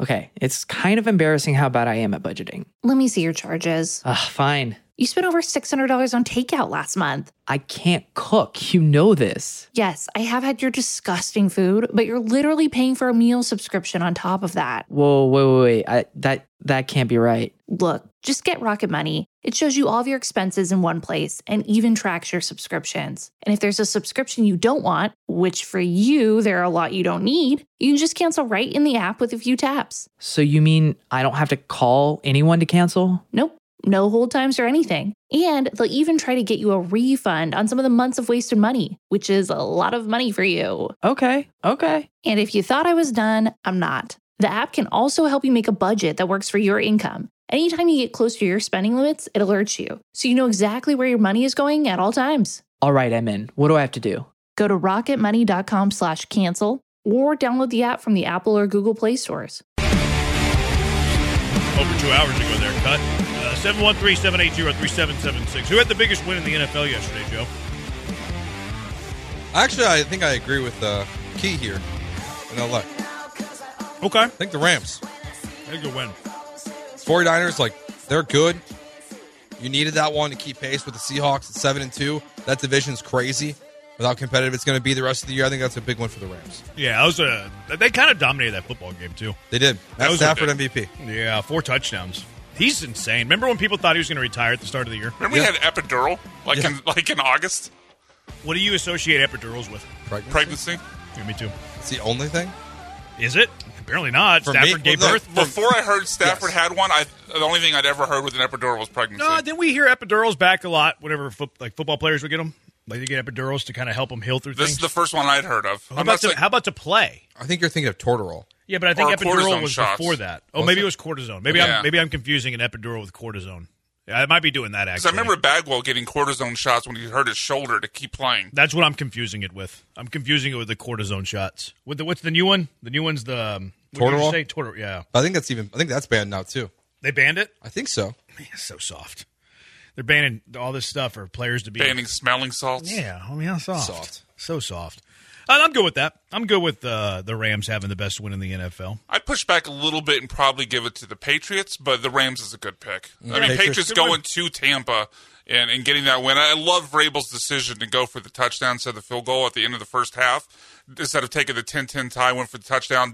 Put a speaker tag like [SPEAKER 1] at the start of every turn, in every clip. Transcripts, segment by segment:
[SPEAKER 1] Okay, it's kind of embarrassing how bad I am at budgeting.
[SPEAKER 2] Let me see your charges.
[SPEAKER 1] Fine.
[SPEAKER 2] You spent over $600 on takeout last month.
[SPEAKER 1] I can't cook. You know this.
[SPEAKER 2] Yes, I have had your disgusting food, but you're literally paying for a meal subscription on top of that.
[SPEAKER 1] Whoa, wait. That can't be right.
[SPEAKER 2] Look, just get Rocket Money. It shows you all of your expenses in one place and even tracks your subscriptions. And if there's a subscription you don't want, which for you, there are a lot you don't need, you can just cancel right in the app with a few taps.
[SPEAKER 1] So you mean I don't have to call anyone to cancel?
[SPEAKER 2] Nope. No hold times or anything. And they'll even try to get you a refund on some of the months of wasted money, which is a lot of money for you.
[SPEAKER 1] Okay.
[SPEAKER 2] And if you thought I was done, I'm not. The app can also help you make a budget that works for your income. Anytime you get close to your spending limits, it alerts you, so you know exactly where your money is going at all times.
[SPEAKER 1] All right, I'm in. What do I have to do?
[SPEAKER 2] Go to rocketmoney.com/cancel or download the app from the Apple or Google Play stores.
[SPEAKER 3] Over 2 hours ago there, cut. 713-780-3776. Who had the biggest win in the NFL yesterday, Joe?
[SPEAKER 4] Actually, I think I agree with Key here in LA.
[SPEAKER 3] Okay.
[SPEAKER 4] I think the Rams.
[SPEAKER 3] Had a good win.
[SPEAKER 4] 49ers, they're good. You needed that one to keep pace with the Seahawks at 7-2. That division's crazy with how competitive it's going to be the rest of the year. I think that's a big one for the Rams.
[SPEAKER 3] Yeah, they kind of dominated that football game, too.
[SPEAKER 4] They did. That's Stafford MVP.
[SPEAKER 3] Yeah, 4 touchdowns. He's insane. Remember when people thought he was going to retire at the start of the year?
[SPEAKER 5] Remember we had epidural, in August?
[SPEAKER 3] What do you associate epidurals with?
[SPEAKER 5] Pregnancy.
[SPEAKER 3] Yeah, me too.
[SPEAKER 4] It's the only thing?
[SPEAKER 3] Is it? Apparently not.
[SPEAKER 4] For
[SPEAKER 3] Stafford gave birth.
[SPEAKER 5] Before I heard Stafford had one, the only thing I'd ever heard with an epidural was pregnancy.
[SPEAKER 3] No, didn't we hear epidurals back a lot whenever football players would get them? Like they get epidurals to kind of help them heal through things?
[SPEAKER 5] This is the first one I'd heard of.
[SPEAKER 3] How about to play?
[SPEAKER 4] I think you're thinking of Toradol.
[SPEAKER 3] Yeah, but I think epidural was
[SPEAKER 5] shots.
[SPEAKER 3] before that. Oh, maybe it was cortisone. Maybe I'm confusing an epidural with cortisone. Yeah, I might be doing that, actually.
[SPEAKER 5] Because I remember Bagwell getting cortisone shots when he hurt his shoulder to keep playing.
[SPEAKER 3] That's what I'm confusing it with. I'm confusing it with the cortisone shots. What's the new one? The new one's the...
[SPEAKER 4] Toradol?
[SPEAKER 3] Toradol, yeah.
[SPEAKER 4] I think that's banned now, too.
[SPEAKER 3] They banned it?
[SPEAKER 4] I think so.
[SPEAKER 3] Man, it's so soft. They're banning all this stuff for players to be...
[SPEAKER 5] Banning smelling salts?
[SPEAKER 3] Yeah, I mean, how soft. So soft. I'm good with that. I'm good with the Rams having the best win in the NFL.
[SPEAKER 5] I'd push back a little bit and probably give it to the Patriots, but the Rams is a good pick.
[SPEAKER 4] Yeah.
[SPEAKER 5] I mean, Patriots going to Tampa and getting that win. I love Vrabel's decision to go for the touchdown instead of the field goal at the end of the first half. Instead of taking the 10-10 tie, went for the touchdown.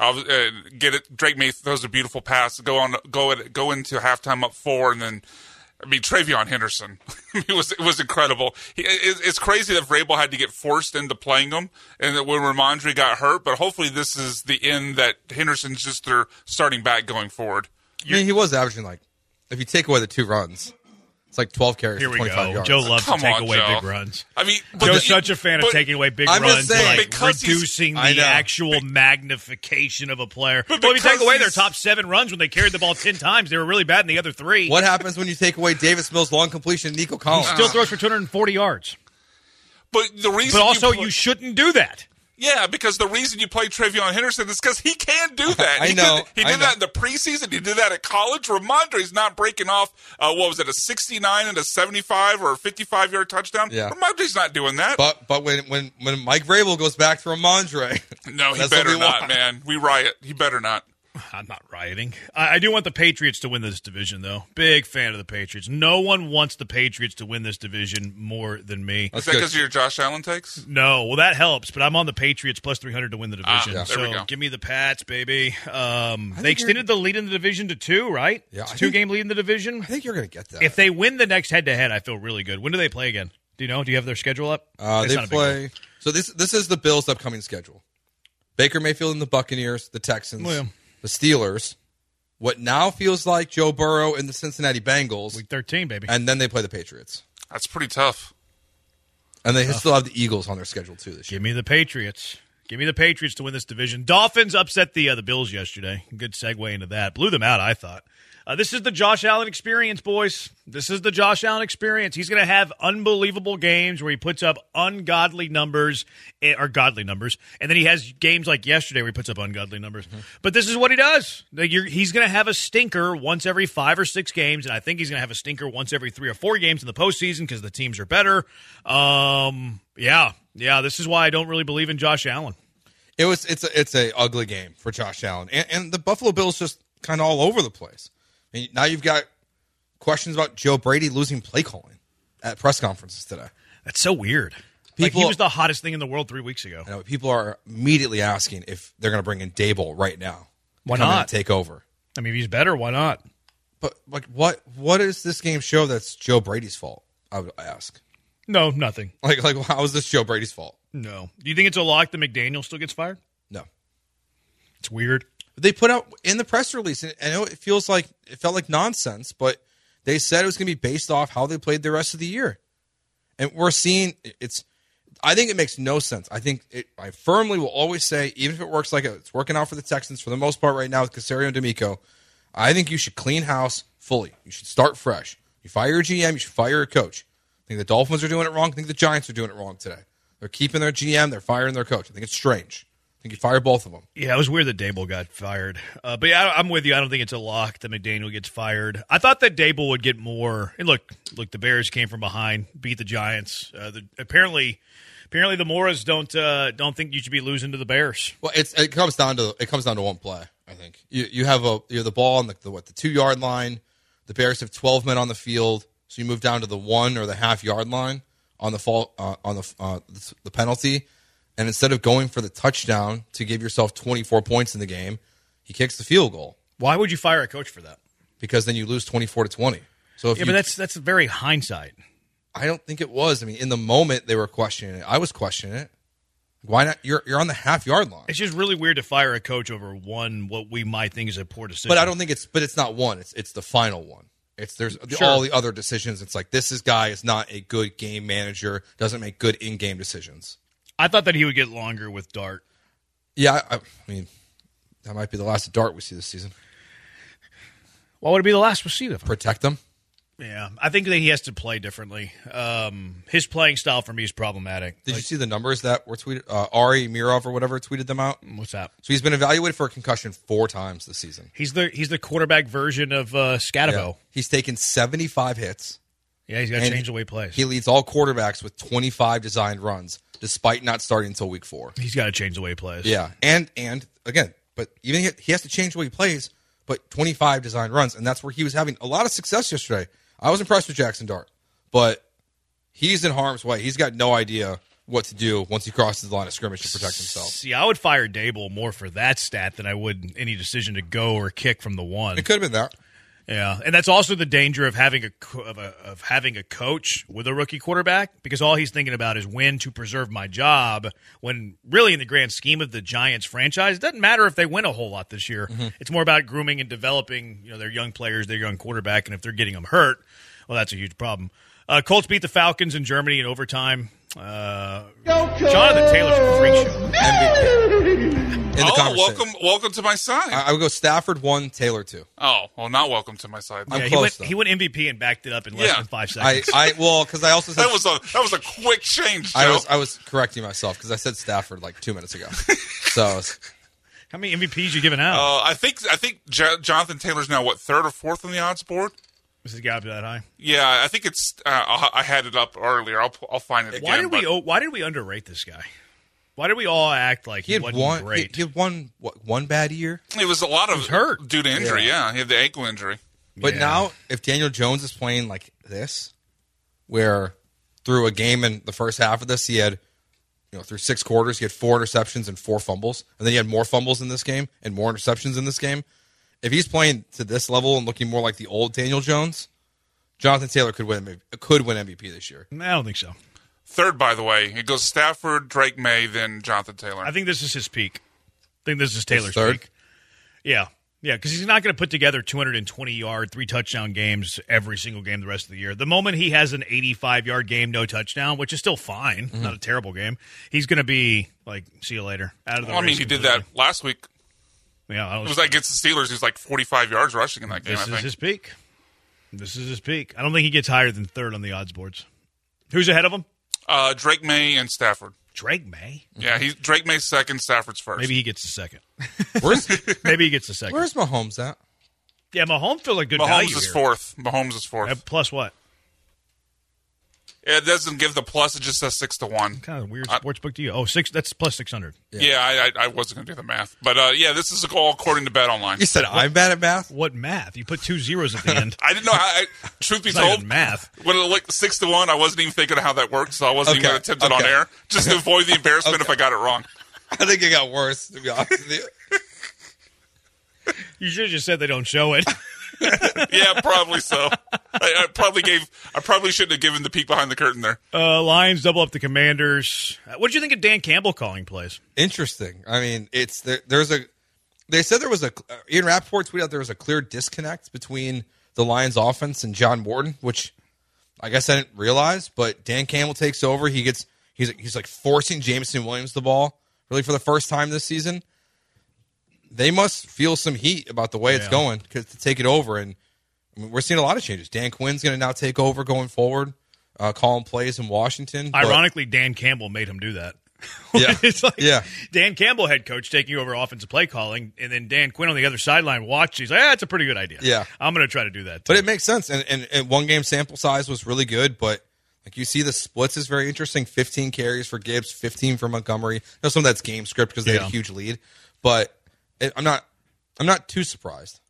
[SPEAKER 5] Get it. Drake May throws a beautiful pass. Go into halftime up 4, and then... Travion Henderson. it was incredible. It's crazy that Vrabel had to get forced into playing him, and that when Ramondre got hurt. But hopefully, this is the end that Henderson's just their starting back going forward.
[SPEAKER 4] I mean, he was averaging if you take away the 2 runs, it's 12 carries for 25 yards.
[SPEAKER 3] Joe loves to take away big runs.
[SPEAKER 5] Joe's
[SPEAKER 3] such a fan of taking away big runs,
[SPEAKER 4] saying,
[SPEAKER 3] reducing the actual magnification of a player. But if you take away their top 7 runs when they carried the ball 10 times, they were really bad in the other 3.
[SPEAKER 4] What happens when you take away Davis Mills' long completion and Nico Collins?
[SPEAKER 3] He still throws for 240 yards.
[SPEAKER 5] But
[SPEAKER 3] you shouldn't do that.
[SPEAKER 5] Yeah, because the reason you play Travion Henderson is because he can do that.
[SPEAKER 4] I know.
[SPEAKER 5] He did that in the preseason. He did that at college. Ramondre's not breaking off, a 69 and a 75 or a 55-yard touchdown?
[SPEAKER 4] Yeah.
[SPEAKER 5] Ramondre's not doing that.
[SPEAKER 4] But when Mike Vrabel goes back to Ramondre...
[SPEAKER 5] No, he better not, man. We riot. He better not.
[SPEAKER 3] I'm not rioting. I do want the Patriots to win this division, though. Big fan of the Patriots. No one wants the Patriots to win this division more than me.
[SPEAKER 5] Is that because of your Josh Allen takes?
[SPEAKER 3] No. Well, that helps, but I'm on the Patriots plus 300 to win the division.
[SPEAKER 5] Yeah. There we go.
[SPEAKER 3] Give me the Pats, baby. They extended the lead in the division to 2, right?
[SPEAKER 4] Yeah.
[SPEAKER 3] It's a 2-game lead in the division.
[SPEAKER 4] I think you're going to get that.
[SPEAKER 3] If they win the next head-to-head, I feel really good. When do they play again? Do you know? Do you have their schedule up?
[SPEAKER 4] They play... So this is the Bills' upcoming schedule. Baker Mayfield and the Buccaneers, the Texans, the Steelers... What now feels like Joe Burrow and the Cincinnati Bengals.
[SPEAKER 3] Week 13, baby.
[SPEAKER 4] And then they play the Patriots.
[SPEAKER 5] That's pretty tough.
[SPEAKER 4] And they still have the Eagles on their schedule, too, this year.
[SPEAKER 3] Give me the Patriots. Give me the Patriots to win this division. Dolphins upset the Bills yesterday. Good segue into that. Blew them out, I thought. This is the Josh Allen experience, boys. This is the Josh Allen experience. He's going to have unbelievable games where he puts up ungodly numbers, or godly numbers, and then he has games like yesterday where he puts up ungodly numbers. Mm-hmm. But this is what he does. He's going to have a stinker once every 5 or 6 games, and I think he's going to have a stinker once every 3 or 4 games in the postseason because the teams are better. Yeah, this is why I don't really believe in Josh Allen.
[SPEAKER 4] It's a ugly game for Josh Allen, and the Buffalo Bills just kind of all over the place. I mean, now you've got questions about Joe Brady losing play calling at press conferences today.
[SPEAKER 3] That's so weird. Like, he was the hottest thing in the world 3 weeks ago.
[SPEAKER 4] I know, people are immediately asking if they're going to bring in Dable right now.
[SPEAKER 3] Why not?
[SPEAKER 4] Take over.
[SPEAKER 3] I mean, if he's better, why not?
[SPEAKER 4] But like, what does this game show that's Joe Brady's fault? I would ask.
[SPEAKER 3] No, nothing.
[SPEAKER 4] Like how is this Joe Brady's fault?
[SPEAKER 3] No. Do you think it's a lock that McDaniel still gets fired?
[SPEAKER 4] No.
[SPEAKER 3] It's weird.
[SPEAKER 4] They put out in the press release, and I know it felt like nonsense, but they said it was going to be based off how they played the rest of the year. And we're seeing I think it makes no sense. I firmly will always say, even if it works like it's working out for the Texans for the most part right now with Caserio and D'Amico, I think you should clean house fully. You should start fresh. You fire your GM, you should fire your coach. I think the Dolphins are doing it wrong. I think the Giants are doing it wrong today. They're keeping their GM, they're firing their coach. I think it's strange. I think you fire both of them.
[SPEAKER 3] Yeah, it was weird that Dable got fired. But yeah, I'm with you. I don't think it's a lock that McDaniel gets fired. I thought that Dable would get more. And look, the Bears came from behind, beat the Giants. Apparently the Moras don't think you should be losing to the Bears.
[SPEAKER 4] Well, it comes down to one play. I think you have the ball on the 2-yard line. The Bears have 12 men on the field, so you move down to the 1 or the half-yard line on the penalty. And instead of going for the touchdown to give yourself 24 points in the game, he kicks the field goal.
[SPEAKER 3] Why would you fire a coach for that?
[SPEAKER 4] Because then you lose 24-20. So
[SPEAKER 3] but that's very hindsight.
[SPEAKER 4] I don't think it was. I mean, in the moment they were questioning it. I was questioning it. Why not? You're on the half-yard line.
[SPEAKER 3] It's just really weird to fire a coach over what we might think is a poor decision.
[SPEAKER 4] But I don't think it's not one. It's the final one. All the other decisions. It's like this guy is not a good game manager. Doesn't make good in-game decisions.
[SPEAKER 3] I thought that he would get longer with Dart.
[SPEAKER 4] Yeah, I mean, that might be the last Dart we see this season.
[SPEAKER 3] Why would it be the last we see of him?
[SPEAKER 4] Protect them.
[SPEAKER 3] Yeah, I think that he has to play differently. His playing style for me is problematic.
[SPEAKER 4] Did you see the numbers that were tweeted? Ari Mirov or whatever tweeted them out.
[SPEAKER 3] What's that?
[SPEAKER 4] So he's been evaluated for a concussion 4 times this season.
[SPEAKER 3] He's the quarterback version of Scatabo.
[SPEAKER 4] Yeah. He's taken 75 hits.
[SPEAKER 3] Yeah, he's got to change the way he plays.
[SPEAKER 4] He leads all quarterbacks with 25 designed runs, despite not starting until week 4.
[SPEAKER 3] He's got to change the way he plays.
[SPEAKER 4] Yeah, and again, but even he has to change the way he plays. But 25 designed runs, and that's where he was having a lot of success yesterday. I was impressed with Jackson Dart, but he's in harm's way. He's got no idea what to do once he crosses the line of scrimmage to protect himself.
[SPEAKER 3] See, I would fire Dable more for that stat than I would any decision to go or kick from the 1.
[SPEAKER 4] It could have been that.
[SPEAKER 3] Yeah, and that's also the danger of having a coach with a rookie quarterback, because all he's thinking about is when to preserve my job, when really in the grand scheme of the Giants franchise, it doesn't matter if they win a whole lot this year. Mm-hmm. It's more about grooming and developing their young players, their young quarterback, and if they're getting them hurt, well, that's a huge problem. Colts beat the Falcons in Germany in overtime. Jonathan Taylor's a freak show.
[SPEAKER 4] In the conversation.
[SPEAKER 5] Welcome to my side.
[SPEAKER 4] I would go Stafford 1, Taylor 2.
[SPEAKER 5] Oh, well, not welcome to my side.
[SPEAKER 3] Yeah, he went MVP and backed it up in less than 5 seconds.
[SPEAKER 4] Because I also said
[SPEAKER 5] that was a quick change, Joe.
[SPEAKER 4] I was correcting myself because I said Stafford like 2 minutes ago. So
[SPEAKER 3] how many MVPs you giving out?
[SPEAKER 5] I think Jonathan Taylor's now 3rd or 4th on the odds board.
[SPEAKER 3] Is the gap that high?
[SPEAKER 5] Yeah, I think it's. I had it up earlier. I'll find it again.
[SPEAKER 3] Why did we underrate this guy? Why did we all act like he wasn't great?
[SPEAKER 4] He had one bad year.
[SPEAKER 5] It was a lot of
[SPEAKER 3] hurt
[SPEAKER 5] due to injury. Yeah, he had the ankle injury.
[SPEAKER 4] But now, if Daniel Jones is playing like this, where through a game in the first half of this, he had, through 6 quarters, he had 4 interceptions and 4 fumbles, and then he had more fumbles in this game and more interceptions in this game. If he's playing to this level and looking more like the old Daniel Jones, Jonathan Taylor could win MVP this year.
[SPEAKER 3] I don't think so.
[SPEAKER 5] 3rd, by the way. It goes Stafford, Drake May, then Jonathan Taylor.
[SPEAKER 3] I think this is his peak. I think this is Taylor's
[SPEAKER 4] 3rd?
[SPEAKER 3] peak. Yeah, because he's not going to put together 220-yard, 3-touchdown games every single game the rest of the year. The moment he has an 85-yard game, no touchdown, which is still fine, not a terrible game, he's going to be like, see you later. Out of the race
[SPEAKER 5] he did that last week.
[SPEAKER 3] Yeah,
[SPEAKER 5] it was like against the Steelers. He was like 45 yards rushing in that game, I think.
[SPEAKER 3] This is his peak. I don't think he gets higher than 3rd on the odds boards. Who's ahead of him?
[SPEAKER 5] Drake May and Stafford.
[SPEAKER 3] Drake May?
[SPEAKER 5] Yeah, Drake May's 2nd, Stafford's 1st.
[SPEAKER 3] Maybe he gets the 2nd. Maybe he gets the 2nd.
[SPEAKER 4] Where's Mahomes at?
[SPEAKER 3] Yeah, Mahomes feels like good value
[SPEAKER 5] Mahomes is 4th. Mahomes is 4th.
[SPEAKER 3] Plus what?
[SPEAKER 5] It doesn't give the plus. It just says 6-1.
[SPEAKER 3] What kind of weird sports book do you? Oh, six. That's plus 600.
[SPEAKER 5] Yeah, I wasn't going to do the math. But, this is all according to Bet Online.
[SPEAKER 4] You said I'm bad at math?
[SPEAKER 3] What math? You put 2 zeros at the end.
[SPEAKER 5] I didn't know how. Truth be
[SPEAKER 3] It's not
[SPEAKER 5] told,
[SPEAKER 3] even math.
[SPEAKER 5] when it looked 6-1, I wasn't even thinking of how that worked, so I wasn't even
[SPEAKER 4] Okay,
[SPEAKER 5] going to attempt it on
[SPEAKER 4] okay.
[SPEAKER 5] air, just to avoid the embarrassment if I got it wrong.
[SPEAKER 4] I think it got worse, to be honest with you.
[SPEAKER 3] You should have just said they don't show it.
[SPEAKER 5] Yeah, probably so. I probably shouldn't have given the peek behind the curtain there.
[SPEAKER 3] Lions double up the Commanders. What did you think of Dan Campbell calling plays?
[SPEAKER 4] Interesting. I mean, they said there was Ian Rappaport tweeted out there was a clear disconnect between the Lions offense and John Morton, which I guess I didn't realize, but Dan Campbell takes over. He's like forcing Jameson Williams the ball really for the first time this season. They must feel some heat about the way it's going to take it over. And I mean, we're seeing a lot of changes. Dan Quinn's going to now take over going forward, calling plays in Washington.
[SPEAKER 3] Ironically, Dan Campbell made him do that.
[SPEAKER 4] Yeah.
[SPEAKER 3] It's like
[SPEAKER 4] Yeah.
[SPEAKER 3] Dan Campbell, head coach, taking over offensive play calling, and then Dan Quinn on the other sideline watched. He's like, that's a pretty good idea.
[SPEAKER 4] Yeah.
[SPEAKER 3] I'm going to try to do that.
[SPEAKER 4] But it makes sense. And one game sample size was really good, but like you see the splits is very interesting. 15 carries for Gibbs, 15 for Montgomery. I know some of that's game script because they had a huge lead, but I'm not too surprised.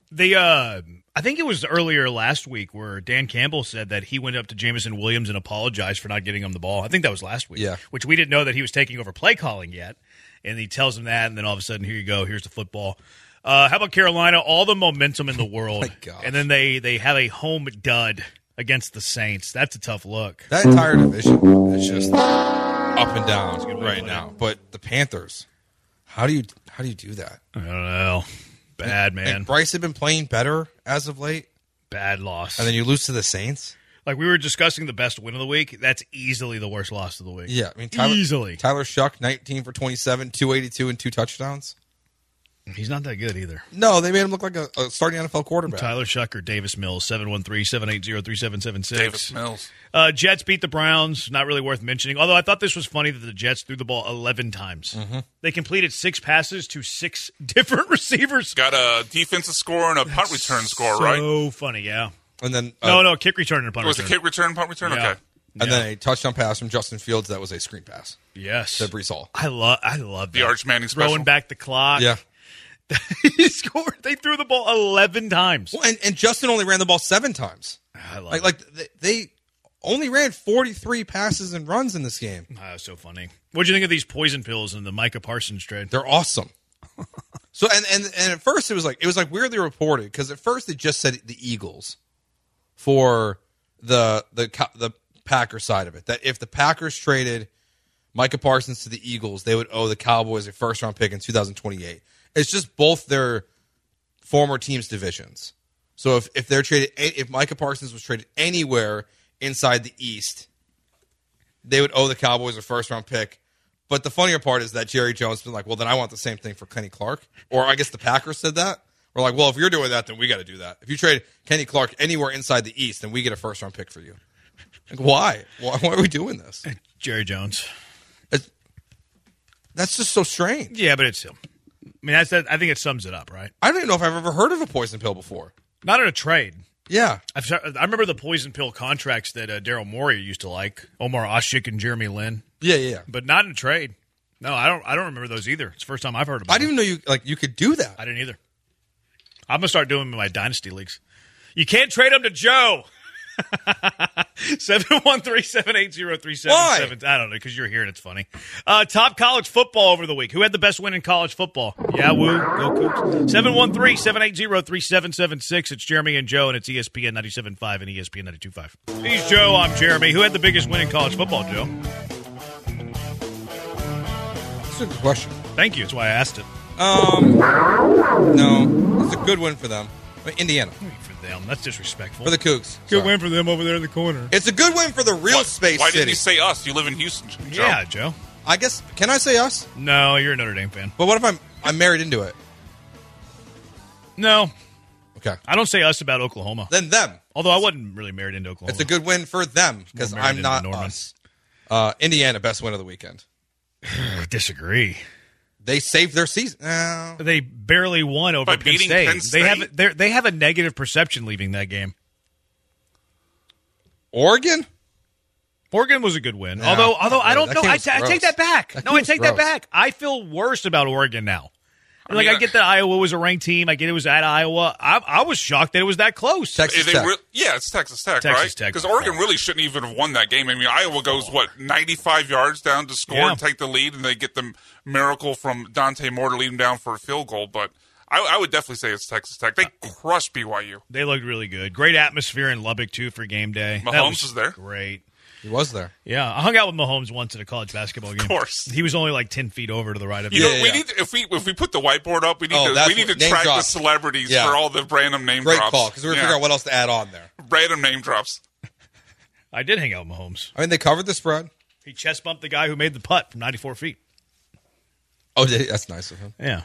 [SPEAKER 3] I think it was earlier last week where Dan Campbell said that he went up to Jameson Williams and apologized for not getting him the ball. I think that was last week.
[SPEAKER 4] Yeah.
[SPEAKER 3] Which we didn't know that he was taking over play calling yet. And he tells him that, and then all of a sudden, here you go. Here's the football. How about Carolina? All the momentum in the world.
[SPEAKER 4] My gosh.
[SPEAKER 3] And then they have a home dud against the Saints. That's a tough look.
[SPEAKER 4] That entire division is just up and down right now. But the Panthers, how do you do that?
[SPEAKER 3] I don't know. Bad, man.
[SPEAKER 4] And Bryce had been playing better as of late,
[SPEAKER 3] Bad loss.
[SPEAKER 4] and then you lose to the Saints.
[SPEAKER 3] Like we were discussing the best win of the week. That's easily the worst loss of the week.
[SPEAKER 4] Yeah, I mean
[SPEAKER 3] Easily.
[SPEAKER 4] Tyler Shuck, 19 for 27, 282 and 2 touchdowns.
[SPEAKER 3] He's not that good either.
[SPEAKER 4] No, they made him look like a starting NFL quarterback.
[SPEAKER 3] Tyler Shucker, Davis Mills, 713-780-3776.
[SPEAKER 5] Davis Mills.
[SPEAKER 3] Jets beat the Browns. Not really worth mentioning. Although I thought this was funny that the Jets threw the ball 11 times.
[SPEAKER 4] Mm-hmm.
[SPEAKER 3] They completed 6 passes to 6 different receivers.
[SPEAKER 5] Got a defensive score and a punt return score, right?
[SPEAKER 3] So funny, yeah.
[SPEAKER 4] And then
[SPEAKER 3] No, kick return and punt
[SPEAKER 5] Was it
[SPEAKER 3] return.
[SPEAKER 5] kick return, punt return?
[SPEAKER 3] Yeah.
[SPEAKER 5] Okay.
[SPEAKER 4] and then a touchdown pass from Justin Fields that was a screen pass
[SPEAKER 3] Yes.
[SPEAKER 4] to Brees Hall.
[SPEAKER 3] I love
[SPEAKER 5] The
[SPEAKER 3] that.
[SPEAKER 5] Arch Manning special.
[SPEAKER 3] Throwing back the clock.
[SPEAKER 4] Yeah.
[SPEAKER 3] He scored. They threw the ball 11 times.
[SPEAKER 4] Well, and Justin only ran the ball 7 times.
[SPEAKER 3] I love it.
[SPEAKER 4] They only ran 43 passes and runs in this game.
[SPEAKER 3] So funny. What do you think of these poison pills in the Micah Parsons trade?
[SPEAKER 4] They're awesome. So and at first it was like weirdly reported because at first it just said the Eagles for the Packers side of it, that if the Packers traded Micah Parsons to the Eagles, they would owe the Cowboys a first-round pick in 2028. It's just both their former teams' divisions. So if Micah Parsons was traded anywhere inside the East, they would owe the Cowboys a first-round pick. But the funnier part is that Jerry Jones has been like, well, then I want the same thing for Kenny Clark. Or I guess the Packers said that. We're like, well, if you're doing that, then we got to do that. If you trade Kenny Clark anywhere inside the East, then we get a first-round pick for you. Like, why? Why are we doing this?
[SPEAKER 3] Jerry Jones.
[SPEAKER 4] That's just so strange.
[SPEAKER 3] Yeah, but it's him. I mean, I think it sums it up, right?
[SPEAKER 4] I don't even know if I've ever heard of a poison pill before.
[SPEAKER 3] Not in a trade.
[SPEAKER 4] Yeah.
[SPEAKER 3] I remember the poison pill contracts that Daryl Morey used to like, Omar Ashik and Jeremy Lin,
[SPEAKER 4] Yeah.
[SPEAKER 3] but not in a trade. No, I don't remember those either. It's the first time I've heard about
[SPEAKER 4] I
[SPEAKER 3] them.
[SPEAKER 4] didn't even know you could do that.
[SPEAKER 3] I didn't either. I'm gonna start doing them in my dynasty leagues. You can't trade them to Joe. 713-780-3777.
[SPEAKER 4] Why?
[SPEAKER 3] I don't know, because you're here and it's funny. Top college football over the week. Who had the best win in college football? Yeah, woo. Go Cougs. 713-780-3776. It's Jeremy and Joe, and it's ESPN 97.5 and ESPN 92.5. He's Joe. I'm Jeremy. Who had the biggest win in college football, Joe?
[SPEAKER 4] That's a good question.
[SPEAKER 3] Thank you. That's why I asked it.
[SPEAKER 4] No. It's a good win for them. I mean, Indiana.
[SPEAKER 3] For them. That's disrespectful.
[SPEAKER 4] For the Cougs.
[SPEAKER 3] Good
[SPEAKER 4] Sorry.
[SPEAKER 3] win for them over there in the corner.
[SPEAKER 4] It's a good win for the real Space
[SPEAKER 5] Why
[SPEAKER 4] City.
[SPEAKER 5] didn't you say us? You live in Houston, Joe.
[SPEAKER 3] Yeah, Joe.
[SPEAKER 4] I guess, can I say us?
[SPEAKER 3] No, you're a Notre Dame fan.
[SPEAKER 4] But what if I'm married into it?
[SPEAKER 3] No,
[SPEAKER 4] Okay.
[SPEAKER 3] I don't say us about Oklahoma.
[SPEAKER 4] Then them.
[SPEAKER 3] Although I wasn't really married into Oklahoma.
[SPEAKER 4] It's a good win for them because
[SPEAKER 3] More married
[SPEAKER 4] I'm not
[SPEAKER 3] into Norman.
[SPEAKER 4] us. Indiana, best win of the weekend.
[SPEAKER 3] I disagree.
[SPEAKER 4] They saved their season. No.
[SPEAKER 3] They barely won over
[SPEAKER 5] By
[SPEAKER 3] Penn
[SPEAKER 5] beating
[SPEAKER 3] State.
[SPEAKER 5] Penn State?
[SPEAKER 3] They have a negative perception leaving that game.
[SPEAKER 4] Oregon?
[SPEAKER 3] Oregon was a good win.
[SPEAKER 4] Nah,
[SPEAKER 3] although I don't
[SPEAKER 4] that
[SPEAKER 3] know.
[SPEAKER 4] game
[SPEAKER 3] I
[SPEAKER 4] was
[SPEAKER 3] take
[SPEAKER 4] gross.
[SPEAKER 3] that back.
[SPEAKER 4] That
[SPEAKER 3] No,
[SPEAKER 4] game
[SPEAKER 3] I
[SPEAKER 4] was
[SPEAKER 3] take that
[SPEAKER 4] gross.
[SPEAKER 3] back. I feel worse about Oregon now.
[SPEAKER 5] I mean,
[SPEAKER 3] I get that Iowa was a ranked team. I get it was at Iowa. I was shocked that it was that close.
[SPEAKER 4] Texas Tech.
[SPEAKER 5] It's Texas Tech,
[SPEAKER 3] Texas
[SPEAKER 5] right?
[SPEAKER 3] Tech
[SPEAKER 5] Because
[SPEAKER 3] by
[SPEAKER 5] Oregon
[SPEAKER 3] far.
[SPEAKER 5] really shouldn't even have won that game. I mean, Iowa goes, 95 yards down to score
[SPEAKER 3] Yeah.
[SPEAKER 5] and take the lead, and they get the miracle from Dante Moore to lead them down for a field goal. But I would definitely say it's Texas Tech. They crushed BYU.
[SPEAKER 3] They looked really good. Great atmosphere in Lubbock, too, for game day. That
[SPEAKER 5] Mahomes was there.
[SPEAKER 3] Great.
[SPEAKER 4] He was there.
[SPEAKER 3] Yeah, I hung out with Mahomes once at a college basketball game.
[SPEAKER 5] Of course.
[SPEAKER 3] He was only like 10 feet over to the right of me.
[SPEAKER 5] You know,
[SPEAKER 4] Yeah,
[SPEAKER 5] we
[SPEAKER 4] yeah.
[SPEAKER 5] need if we put the whiteboard up, we need
[SPEAKER 4] Oh,
[SPEAKER 5] to
[SPEAKER 4] that's
[SPEAKER 5] we need to
[SPEAKER 4] what- name
[SPEAKER 5] track the
[SPEAKER 4] drops.
[SPEAKER 5] celebrities
[SPEAKER 4] Yeah.
[SPEAKER 5] for all the random name
[SPEAKER 4] Great
[SPEAKER 5] drops.
[SPEAKER 4] call, because we were figuring out what else to add on there.
[SPEAKER 5] Random name drops.
[SPEAKER 3] I did hang out with Mahomes.
[SPEAKER 4] I mean, they covered the spread.
[SPEAKER 3] He chest bumped the guy who made the putt from 94 feet.
[SPEAKER 4] Oh, that's nice of him.
[SPEAKER 3] Yeah.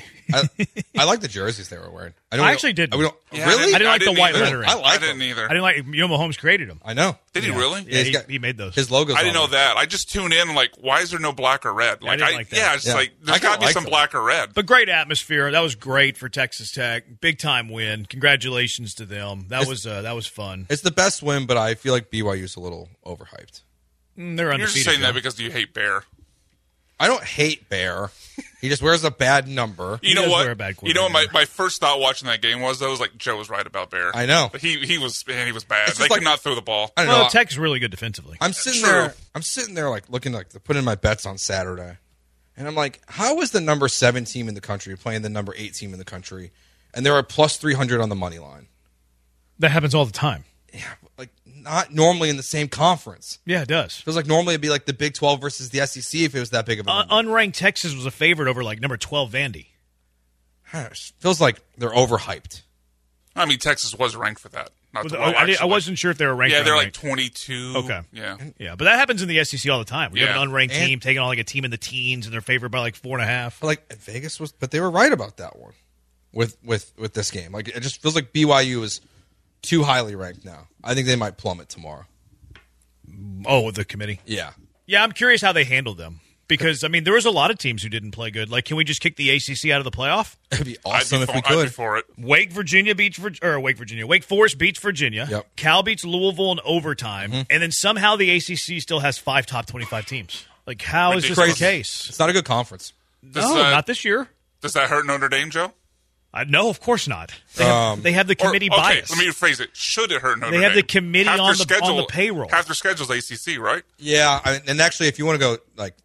[SPEAKER 4] I like the jerseys they were wearing.
[SPEAKER 3] I actually didn't.
[SPEAKER 4] We don't,
[SPEAKER 5] Yeah,
[SPEAKER 4] really?
[SPEAKER 3] I didn't like the white
[SPEAKER 5] either.
[SPEAKER 3] lettering.
[SPEAKER 4] I
[SPEAKER 5] I
[SPEAKER 4] like
[SPEAKER 5] didn't
[SPEAKER 4] them.
[SPEAKER 5] either.
[SPEAKER 3] I didn't like, Mahomes created them.
[SPEAKER 4] I know.
[SPEAKER 5] Did he really?
[SPEAKER 3] Yeah,
[SPEAKER 4] he's got-
[SPEAKER 3] he made those.
[SPEAKER 4] His logo's
[SPEAKER 5] I didn't know
[SPEAKER 4] on there.
[SPEAKER 5] that. I just tune in like, why is there no black or red?
[SPEAKER 3] I didn't like that.
[SPEAKER 5] Yeah, it's
[SPEAKER 4] Yeah.
[SPEAKER 5] like
[SPEAKER 4] I
[SPEAKER 5] there's
[SPEAKER 4] kinda
[SPEAKER 5] got to be
[SPEAKER 4] like
[SPEAKER 5] some
[SPEAKER 4] them.
[SPEAKER 5] black or red.
[SPEAKER 3] But great atmosphere. That was great for Texas Tech. Big time win. Congratulations to them. That was fun.
[SPEAKER 4] It's the best win, but I feel like BYU's a little overhyped.
[SPEAKER 3] They're undefeated.
[SPEAKER 5] You're just saying
[SPEAKER 3] though.
[SPEAKER 5] that because you hate Bear.
[SPEAKER 4] I don't hate Bear. He just wears a bad number.
[SPEAKER 5] You
[SPEAKER 3] does
[SPEAKER 5] know
[SPEAKER 3] wear a
[SPEAKER 5] what?
[SPEAKER 3] bad
[SPEAKER 5] You know what
[SPEAKER 3] quarterback.
[SPEAKER 5] my first thought watching that game was? Though, was like Joe was right about Bear.
[SPEAKER 4] I know.
[SPEAKER 5] But he was bad.
[SPEAKER 4] It's
[SPEAKER 5] They
[SPEAKER 4] just
[SPEAKER 5] could
[SPEAKER 4] like-
[SPEAKER 5] not throw the ball.
[SPEAKER 4] I don't
[SPEAKER 3] Well,
[SPEAKER 4] know.
[SPEAKER 3] Tech's really good defensively.
[SPEAKER 4] I'm sitting
[SPEAKER 5] True.
[SPEAKER 4] there. I'm sitting there like looking like to put in my bets on Saturday, and I'm like, how is the number 7 team in the country playing the number 8 team in the country, and they're at plus 300 on the money line?
[SPEAKER 3] That happens all the time.
[SPEAKER 4] Yeah, like not normally in the same conference.
[SPEAKER 3] Yeah, it does.
[SPEAKER 4] Feels like normally it'd be like the Big 12 versus the SEC if it was that big of a number.
[SPEAKER 3] Unranked Texas was a favorite over like number 12 Vandy.
[SPEAKER 4] Feels like they're overhyped.
[SPEAKER 5] I mean, Texas was ranked for that. Not too well,
[SPEAKER 3] I
[SPEAKER 5] actually.
[SPEAKER 3] wasn't sure if they were ranked.
[SPEAKER 5] Yeah,
[SPEAKER 3] or
[SPEAKER 5] they're like
[SPEAKER 3] unranked.
[SPEAKER 5] 22.
[SPEAKER 3] Okay.
[SPEAKER 5] Yeah.
[SPEAKER 3] Yeah, but that happens in the SEC all the time. We have
[SPEAKER 5] Yeah.
[SPEAKER 3] an unranked
[SPEAKER 4] And-
[SPEAKER 3] team taking on like a team in the teens, and they're favored by like 4.5.
[SPEAKER 4] But like Vegas was, but they were right about that one with this game. Like it just feels like BYU is too highly ranked now. I think they might plummet tomorrow.
[SPEAKER 3] Oh, with the committee.
[SPEAKER 4] Yeah.
[SPEAKER 3] Yeah, I'm curious how they handled them because I mean there was a lot of teams who didn't play good. Like, can we just kick the ACC out of the playoff?
[SPEAKER 4] It'd be awesome if we
[SPEAKER 5] I'd be
[SPEAKER 4] could.
[SPEAKER 5] for it.
[SPEAKER 3] Wake Forest beats Virginia.
[SPEAKER 4] Yep.
[SPEAKER 3] Cal beats Louisville in overtime, and then somehow the ACC still has 5 top 25 teams. Like, how is this the
[SPEAKER 5] Ridiculous.
[SPEAKER 3] case?
[SPEAKER 4] It's not a good conference.
[SPEAKER 5] Does,
[SPEAKER 3] No, not this year.
[SPEAKER 5] Does that hurt Notre Dame, Joe?
[SPEAKER 3] No, of course not. They have the
[SPEAKER 5] Or-
[SPEAKER 3] committee
[SPEAKER 5] okay,
[SPEAKER 3] bias.
[SPEAKER 5] let me rephrase it. Should it hurt Notre
[SPEAKER 3] They
[SPEAKER 5] Dame?
[SPEAKER 3] have the committee
[SPEAKER 5] Half
[SPEAKER 3] on
[SPEAKER 5] their
[SPEAKER 3] the payroll.
[SPEAKER 5] Half their schedule's ACC, right?
[SPEAKER 4] Yeah, and actually, if you want to go like,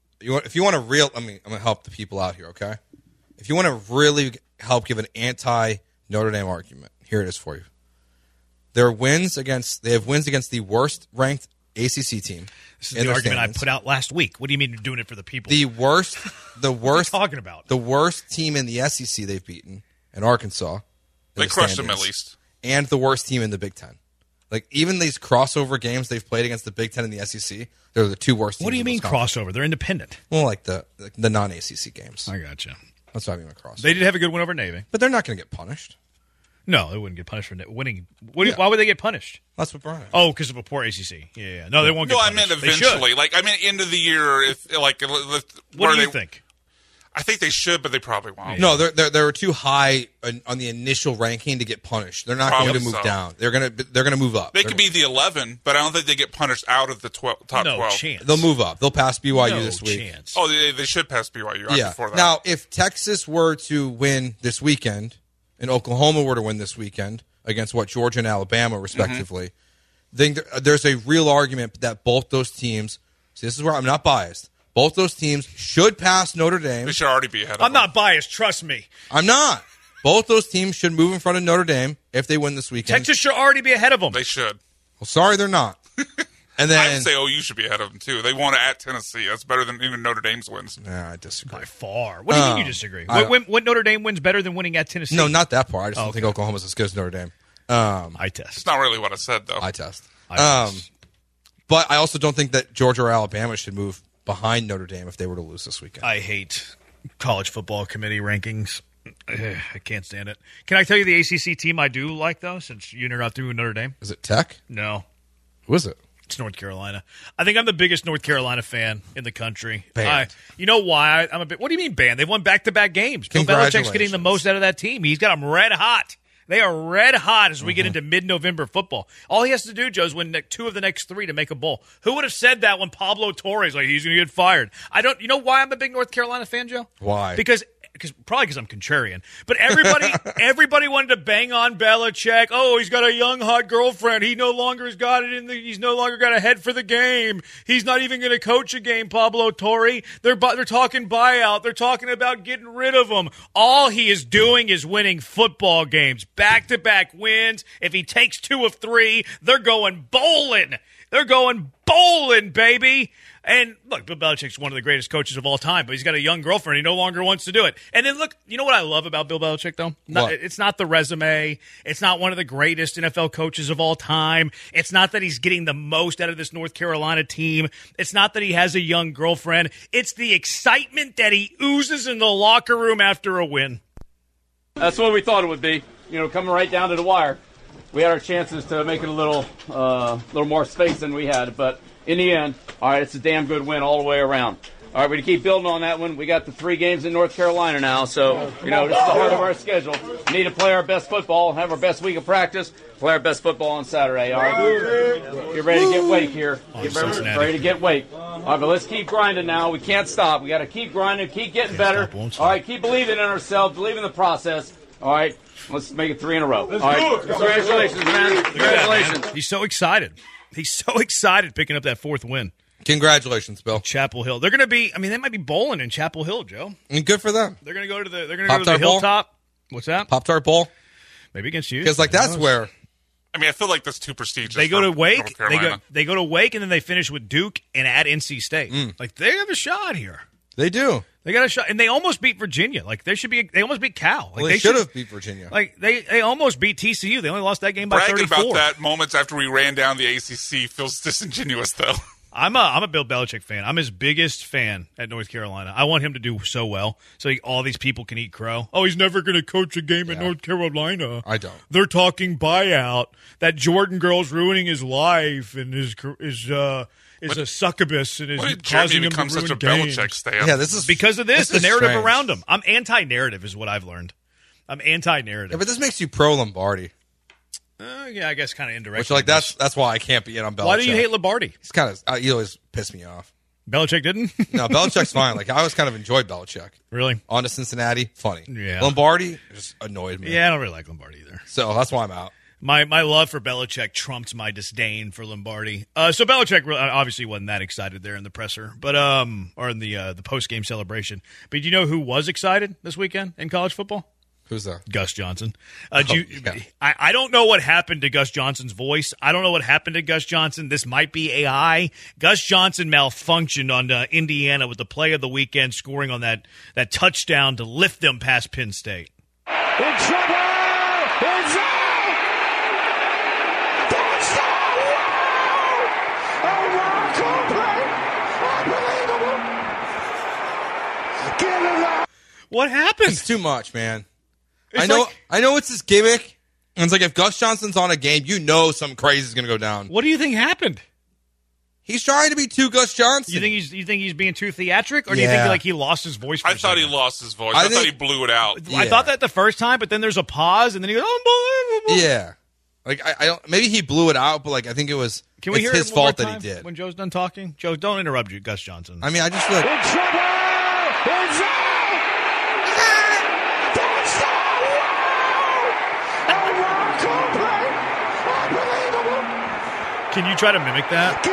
[SPEAKER 4] if you want to I'm gonna help the people out here. Okay, if you want to really help give an anti Notre Dame argument, here it is for you. They have wins against the worst ranked ACC team.
[SPEAKER 3] This is the argument I put out last week. What do you mean you're doing it for the people?
[SPEAKER 4] The worst
[SPEAKER 3] talking about?
[SPEAKER 4] the worst team in the SEC they've beaten in Arkansas. in
[SPEAKER 5] They
[SPEAKER 4] the
[SPEAKER 5] crushed them at
[SPEAKER 4] standings,
[SPEAKER 5] least.
[SPEAKER 4] and the worst team in the Big Ten. Like even these crossover games they've played against the Big Ten and the SEC, they're the 2 worst teams.
[SPEAKER 3] What do you
[SPEAKER 4] in
[SPEAKER 3] mean
[SPEAKER 4] those conferences.
[SPEAKER 3] crossover? They're independent.
[SPEAKER 4] Well, like the non-ACC games.
[SPEAKER 3] I gotcha.
[SPEAKER 4] That's what I mean by crossover.
[SPEAKER 3] They did have a good win over Navy.
[SPEAKER 4] But they're not going to get punished.
[SPEAKER 3] No, they wouldn't get punished for winning.
[SPEAKER 4] Yeah.
[SPEAKER 3] Why would they get punished?
[SPEAKER 4] That's what Brian.
[SPEAKER 3] Oh, because of a poor ACC. Yeah. No, they won't get
[SPEAKER 5] No, I
[SPEAKER 3] punished.
[SPEAKER 5] meant
[SPEAKER 3] They should.
[SPEAKER 5] eventually. Like, I meant end of the year. If like,
[SPEAKER 3] What do you think?
[SPEAKER 5] I think they should, but they probably won't.
[SPEAKER 4] No, they're too high on the initial ranking to get punished. They're not
[SPEAKER 5] Probably
[SPEAKER 4] going to move
[SPEAKER 5] so.
[SPEAKER 4] down. They're gonna move up.
[SPEAKER 5] They could be the 11, but I don't think they get punished out of the top
[SPEAKER 3] No
[SPEAKER 5] 12.
[SPEAKER 3] chance.
[SPEAKER 4] They'll move up. They'll pass BYU
[SPEAKER 3] no
[SPEAKER 4] this week.
[SPEAKER 3] chance.
[SPEAKER 5] Oh, they should pass BYU. I'm
[SPEAKER 4] Yeah.
[SPEAKER 5] before that.
[SPEAKER 4] Now, if Texas were to win this weekend, and Oklahoma were to win this weekend against Georgia and Alabama, respectively, then there's a real argument that both those teams. See, this is where I'm not biased. Both those teams should pass Notre Dame.
[SPEAKER 5] they should already be ahead of
[SPEAKER 3] I'm
[SPEAKER 5] them.
[SPEAKER 3] not biased. Trust me.
[SPEAKER 4] I'm not. Both those teams should move in front of Notre Dame if they win this weekend.
[SPEAKER 3] Texas should already be ahead of them.
[SPEAKER 5] They should.
[SPEAKER 4] Well, sorry, they're not. And then
[SPEAKER 5] I'd say OU should be ahead of them, too. They won at Tennessee. That's better than even Notre Dame's wins.
[SPEAKER 4] Nah, I disagree.
[SPEAKER 3] By far. What do you mean you disagree?
[SPEAKER 4] I-
[SPEAKER 3] What Notre Dame wins better than winning at Tennessee?
[SPEAKER 4] No, not that part. I just don't
[SPEAKER 3] Okay.
[SPEAKER 4] think Oklahoma's as good as Notre Dame.
[SPEAKER 3] I test.
[SPEAKER 5] It's not really what I said, though.
[SPEAKER 4] I test.
[SPEAKER 3] I test.
[SPEAKER 4] But I also don't think that Georgia or Alabama should move behind Notre Dame if they were to lose this weekend.
[SPEAKER 3] I hate college football committee rankings. I can't stand it. Can I tell you the ACC team I do like, though, since you're not through Notre Dame?
[SPEAKER 4] Is it Tech?
[SPEAKER 3] No.
[SPEAKER 4] Who is it?
[SPEAKER 3] It's North Carolina. I think I'm the biggest North Carolina fan in the country.
[SPEAKER 4] Banned.
[SPEAKER 3] You know why? I'm a bit. What do you mean banned? They've won back-to-back games. Bill Belichick's getting the
[SPEAKER 4] Congratulations.
[SPEAKER 3] most out of that team. He's got them red hot. They are red hot as we get into mid-November football. All he has to do, Joe, is win 2 of the next 3 to make a bowl. Who would have said that when Pablo Torres, like, he's going to get fired? You know why I'm a big North Carolina fan, Joe?
[SPEAKER 4] Why?
[SPEAKER 3] Probably because I'm contrarian. But everybody wanted to bang on Belichick. Oh, he's got a young, hot girlfriend. He no longer has got it he's no longer got a head for the game. He's not even going to coach a game, Pablo Torre. They're talking buyout. They're talking about getting rid of him. All he is doing is winning football games. Back-to-back wins. If he takes 2 of 3, they're going bowling. They're going bowling, baby. And look, Bill Belichick's one of the greatest coaches of all time, but he's got a young girlfriend. He no longer wants to do it. And then look, you know what I love about Bill Belichick, though? It's not the resume. It's not one of the greatest NFL coaches of all time. It's not that he's getting the most out of this North Carolina team. It's not that he has a young girlfriend. It's the excitement that he oozes in the locker room after a win.
[SPEAKER 6] That's what we thought it would be. Coming right down to the wire. We had our chances to make it a little more space than we had, but in the end, all right, it's a damn good win all the way around. All right, we keep building on that one. We got the 3 games in North Carolina now, so, this is the heart of our schedule. We need to play our best football, have our best week of practice, play our best football on Saturday, all right? Get ready to get weight here. Get ready to get weight. All right, but let's keep grinding now. We can't stop. We got to keep grinding, keep getting better. All right, keep believing in ourselves, believe in the process. All right, let's make it 3 in a row. All right, congratulations, man. Congratulations.
[SPEAKER 3] He's so excited. He's so excited picking up that 4th win.
[SPEAKER 4] Congratulations, Bill.
[SPEAKER 3] Chapel Hill. They're going to be. They might be bowling in Chapel Hill, Joe.
[SPEAKER 4] And good for them.
[SPEAKER 3] They're going to go to the hilltop. What's that?
[SPEAKER 4] Pop-Tart Bowl.
[SPEAKER 3] Maybe against you.
[SPEAKER 4] Because that's where.
[SPEAKER 5] I feel like that's too prestigious.
[SPEAKER 3] They go to Wake. They go to Wake, and then they finish with Duke and at NC State. Like they have a shot here.
[SPEAKER 4] They do.
[SPEAKER 3] They got a shot, and they almost beat Virginia. Like they almost beat Cal. Like,
[SPEAKER 4] they should have beat Virginia.
[SPEAKER 3] Like they almost beat TCU. They only lost that game by 34.
[SPEAKER 5] Bragging about that moments after we ran down the ACC feels disingenuous, though.
[SPEAKER 3] I'm a Bill Belichick fan. I'm his biggest fan at North Carolina. I want him to do so well, so all these people can eat crow. Oh, he's never going to coach a game at North Carolina.
[SPEAKER 4] I don't.
[SPEAKER 3] They're talking buyout. That Jordan girl's ruining his life and is a succubus and is causing him to ruin
[SPEAKER 5] such a
[SPEAKER 3] games.
[SPEAKER 5] Belichick stand?
[SPEAKER 4] Yeah, this is
[SPEAKER 3] because of the narrative
[SPEAKER 4] strange.
[SPEAKER 3] around him. I'm anti-narrative, is what I've learned. I'm anti-narrative.
[SPEAKER 4] Yeah, but this makes you pro Lombardi.
[SPEAKER 3] Yeah, I guess kind of indirectly.
[SPEAKER 4] Which, like, that's why I can't be in on Belichick.
[SPEAKER 3] Why do you hate Lombardi?
[SPEAKER 4] He's kind of he always pissed me off.
[SPEAKER 3] Belichick didn't?
[SPEAKER 4] No, Belichick's fine. Like I always kind of enjoyed Belichick.
[SPEAKER 3] Really?
[SPEAKER 4] On to Cincinnati, funny.
[SPEAKER 3] Yeah.
[SPEAKER 4] Lombardi just annoyed me.
[SPEAKER 3] Yeah, I don't really like Lombardi either.
[SPEAKER 4] So that's why I'm out.
[SPEAKER 3] My love for Belichick trumped my disdain for Lombardi. So Belichick obviously wasn't that excited there in the presser, but or in the post game celebration. But do you know who was excited this weekend in college football?
[SPEAKER 4] Who's that?
[SPEAKER 3] Gus Johnson.
[SPEAKER 4] Yeah.
[SPEAKER 3] I don't know what happened to Gus Johnson's voice. I don't know what happened to Gus Johnson. This might be AI. Gus Johnson malfunctioned on Indiana with the play of the weekend, scoring on that touchdown to lift them past Penn State.
[SPEAKER 7] In trouble! It's out! Touchdown! Wow! A wild play! Unbelievable! Get it out!
[SPEAKER 3] What happened?
[SPEAKER 4] It's too much, man.
[SPEAKER 3] It's
[SPEAKER 4] I know it's his gimmick. And it's like if Gus Johnson's on a game, you know something crazy is going to go down.
[SPEAKER 3] What do you think happened?
[SPEAKER 4] He's trying to be too Gus Johnson.
[SPEAKER 3] You think he's being too theatric, or do you think like he lost his voice?
[SPEAKER 5] I thought he lost his voice. I thought he blew it out.
[SPEAKER 3] I thought that the first time, but then there's a pause, and then he goes, "Unbelievable!"
[SPEAKER 4] Yeah, like I don't. Maybe he blew it out, but like I think it was.
[SPEAKER 3] Can we hear
[SPEAKER 4] his
[SPEAKER 3] it one
[SPEAKER 4] fault
[SPEAKER 3] more
[SPEAKER 4] that
[SPEAKER 3] time
[SPEAKER 4] he did
[SPEAKER 3] when Joe's done talking? Joe, don't interrupt you, Gus Johnson.
[SPEAKER 4] I mean, I just feel like.
[SPEAKER 7] In trouble! It's out!
[SPEAKER 3] Can you try to mimic that?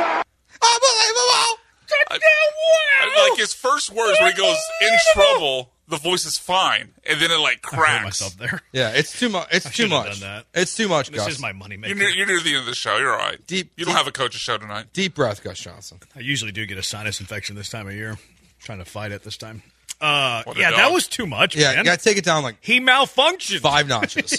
[SPEAKER 4] Unbelievable!
[SPEAKER 5] Like his first words where he goes, "In trouble," the voice is fine, and then it like
[SPEAKER 3] I hurt
[SPEAKER 5] cracks.
[SPEAKER 3] myself there.
[SPEAKER 4] Yeah, it's too much. It's too much.
[SPEAKER 3] Done that.
[SPEAKER 4] It's too much,
[SPEAKER 3] This
[SPEAKER 4] Gus.
[SPEAKER 3] is my moneymaker.
[SPEAKER 5] You're near the end of the show. You're all right. You don't have a coach's show tonight.
[SPEAKER 4] Deep breath, Gus Johnson.
[SPEAKER 3] I usually do get a sinus infection this time of year. Trying to fight it this time.
[SPEAKER 5] What a
[SPEAKER 3] Yeah,
[SPEAKER 5] dog.
[SPEAKER 3] that was too much,
[SPEAKER 4] Yeah,
[SPEAKER 3] man.
[SPEAKER 4] you got to take it down like
[SPEAKER 3] He malfunctioned.
[SPEAKER 4] 5 notches.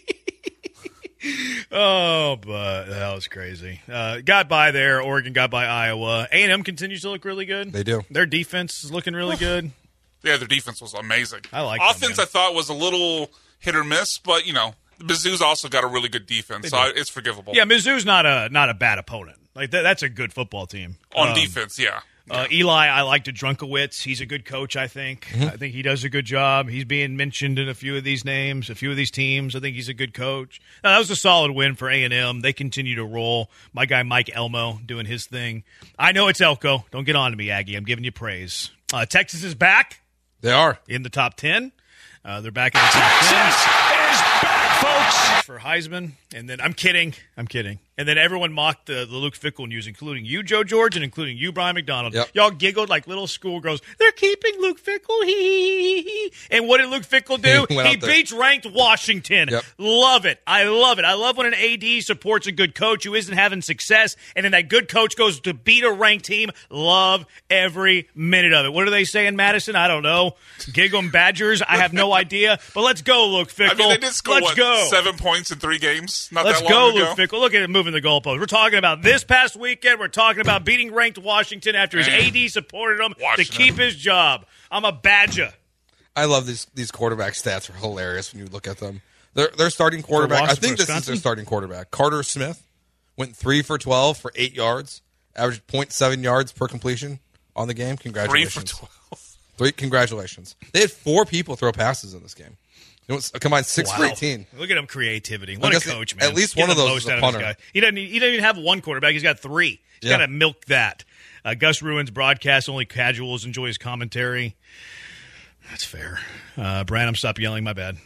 [SPEAKER 3] Oh, but that was crazy. Got by there. Oregon got by Iowa. A&M continues to look really good.
[SPEAKER 4] They do.
[SPEAKER 3] Their defense is looking really good.
[SPEAKER 5] Yeah, their defense was amazing.
[SPEAKER 3] I like them,
[SPEAKER 5] offense.
[SPEAKER 3] man.
[SPEAKER 5] I thought was a little hit or miss, but Mizzou's also got a really good defense, so it's forgivable.
[SPEAKER 3] Yeah, Mizzou's not a bad opponent. Like that's a good football team
[SPEAKER 5] on defense. Yeah,
[SPEAKER 3] Eli, I like to Drunkowitz. He's a good coach, I think. I think he does a good job. He's being mentioned in a few of these names, a few of these teams. I think he's a good coach. Now, that was a solid win for A&M. They continue to roll. My guy Mike Elmo doing his thing. I know it's Elko. Don't get on to me, Aggie. I'm giving you praise. Texas is back.
[SPEAKER 4] They are.
[SPEAKER 3] In the top 10. They're back in the top 10.
[SPEAKER 7] Texas is back, folks.
[SPEAKER 3] For Heisman. And then, I'm kidding. And then everyone mocked the Luke Fickell news, including you, Joe George, and including you, Brian McDonald.
[SPEAKER 4] Yep.
[SPEAKER 3] Y'all giggled like little schoolgirls. They're keeping Luke Fickell. And what did Luke Fickell do?
[SPEAKER 4] He
[SPEAKER 3] He beats ranked Washington.
[SPEAKER 4] Yep.
[SPEAKER 3] Love it. I love it. I love when an AD supports a good coach who isn't having success, and then that good coach goes to beat a ranked team. Love every minute of it. What do they say in Madison? I don't know. Gig 'em Badgers? I have no idea. But let's go, Luke Fickell.
[SPEAKER 5] I mean, they did score,
[SPEAKER 3] Let's go.
[SPEAKER 5] 7 points in 3 games? Not
[SPEAKER 3] Let's
[SPEAKER 5] that
[SPEAKER 3] go,
[SPEAKER 5] long ago.
[SPEAKER 3] Luke Fickell. Look at it moving the goalpost. We're talking about this past weekend. We're talking about beating ranked Washington after his AD supported him to
[SPEAKER 5] Washington.
[SPEAKER 3] keep his job. I'm a Badger.
[SPEAKER 4] I love these quarterback stats. Are hilarious when you look at them. Their starting quarterback. I think this is
[SPEAKER 3] Wisconsin?
[SPEAKER 4] their starting quarterback. Carter Smith went 3 for 12 for 8 yards, averaged 0.7 yards per completion on the game.
[SPEAKER 5] 3
[SPEAKER 4] Congratulations.
[SPEAKER 5] for 12.
[SPEAKER 4] 3. Congratulations. They had 4 people throw passes in this game. It was a combined 6 for
[SPEAKER 3] Wow.
[SPEAKER 4] 18.
[SPEAKER 3] Look at him creativity. What a
[SPEAKER 4] guess
[SPEAKER 3] coach, man.
[SPEAKER 4] at least
[SPEAKER 3] Getting
[SPEAKER 4] one of
[SPEAKER 3] the
[SPEAKER 4] those
[SPEAKER 3] most
[SPEAKER 4] is a
[SPEAKER 3] out of this
[SPEAKER 4] punter.
[SPEAKER 3] guy. He doesn't even have one quarterback. He's got 3. He's
[SPEAKER 4] Yeah.
[SPEAKER 3] got to milk that. Gus Ruins broadcast. Only casuals enjoy his commentary. That's fair. Branham, stop yelling. My bad.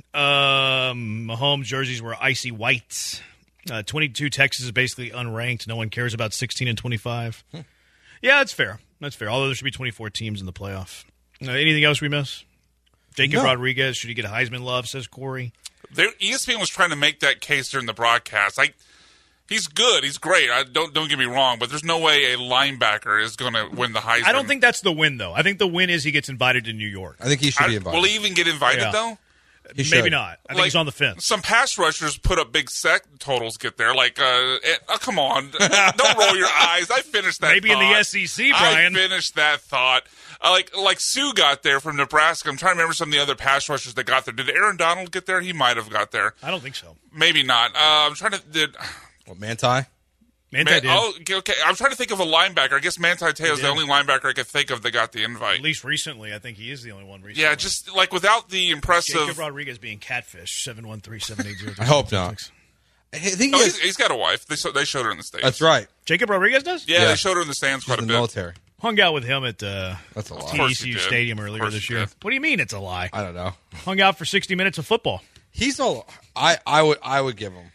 [SPEAKER 3] Mahomes jerseys were icy whites. 22 Texas is basically unranked. No one cares about 16 and 25. Yeah, that's fair. That's fair. Although there should be 24 teams in the playoff. Anything else we miss? Jacob
[SPEAKER 4] No.
[SPEAKER 3] Rodriguez, should he get Heisman love, says Corey.
[SPEAKER 5] ESPN was trying to make that case during the broadcast. He's good. He's great. Don't get me wrong, but there's no way a linebacker is going to win the Heisman.
[SPEAKER 3] I don't think that's the win, though. I think the win is he gets invited to New York.
[SPEAKER 4] I think he should be invited.
[SPEAKER 5] Will he even get invited,
[SPEAKER 3] Yeah.
[SPEAKER 5] though?
[SPEAKER 4] He should.
[SPEAKER 3] Maybe not. I think he's on the fence.
[SPEAKER 5] Some pass rushers put up big sack totals get there. Come on. Don't roll your eyes. I finished that
[SPEAKER 3] Maybe in
[SPEAKER 5] thought.
[SPEAKER 3] the SEC, Brian.
[SPEAKER 5] I finished that thought. Like Sue got there from Nebraska. I'm trying to remember some of the other pass rushers that got there. Did Aaron Donald get there? He might have got there.
[SPEAKER 3] I don't think so.
[SPEAKER 5] Maybe not. I'm trying to...
[SPEAKER 4] Well, Manti?
[SPEAKER 3] Manti did.
[SPEAKER 5] Oh, okay. I'm trying to think of a linebacker. I guess Manti Te'o's the only linebacker I could think of that got the invite.
[SPEAKER 3] At least recently. I think he is the only one recently.
[SPEAKER 5] Yeah, just like without the impressive...
[SPEAKER 3] Jacob Rodriguez being catfish, 713-780.
[SPEAKER 4] I hope not. I think
[SPEAKER 5] Oh,
[SPEAKER 4] he has,
[SPEAKER 5] he's got a wife. They showed her in the States.
[SPEAKER 4] that's right.
[SPEAKER 3] Jacob Rodriguez does?
[SPEAKER 5] Yeah,
[SPEAKER 4] Yeah.
[SPEAKER 5] they showed her in the stands
[SPEAKER 4] He's
[SPEAKER 5] quite
[SPEAKER 4] in
[SPEAKER 5] a
[SPEAKER 4] the
[SPEAKER 5] bit.
[SPEAKER 4] military.
[SPEAKER 3] Hung out with him at
[SPEAKER 4] That's a lot.
[SPEAKER 5] course he
[SPEAKER 3] TCU
[SPEAKER 5] did.
[SPEAKER 3] Stadium
[SPEAKER 5] Of
[SPEAKER 3] earlier
[SPEAKER 5] course
[SPEAKER 3] this
[SPEAKER 5] he
[SPEAKER 3] year.
[SPEAKER 5] did.
[SPEAKER 3] What do you mean it's a lie?
[SPEAKER 4] I don't know.
[SPEAKER 3] Hung out for 60 minutes of football.
[SPEAKER 4] He's all. I would give him.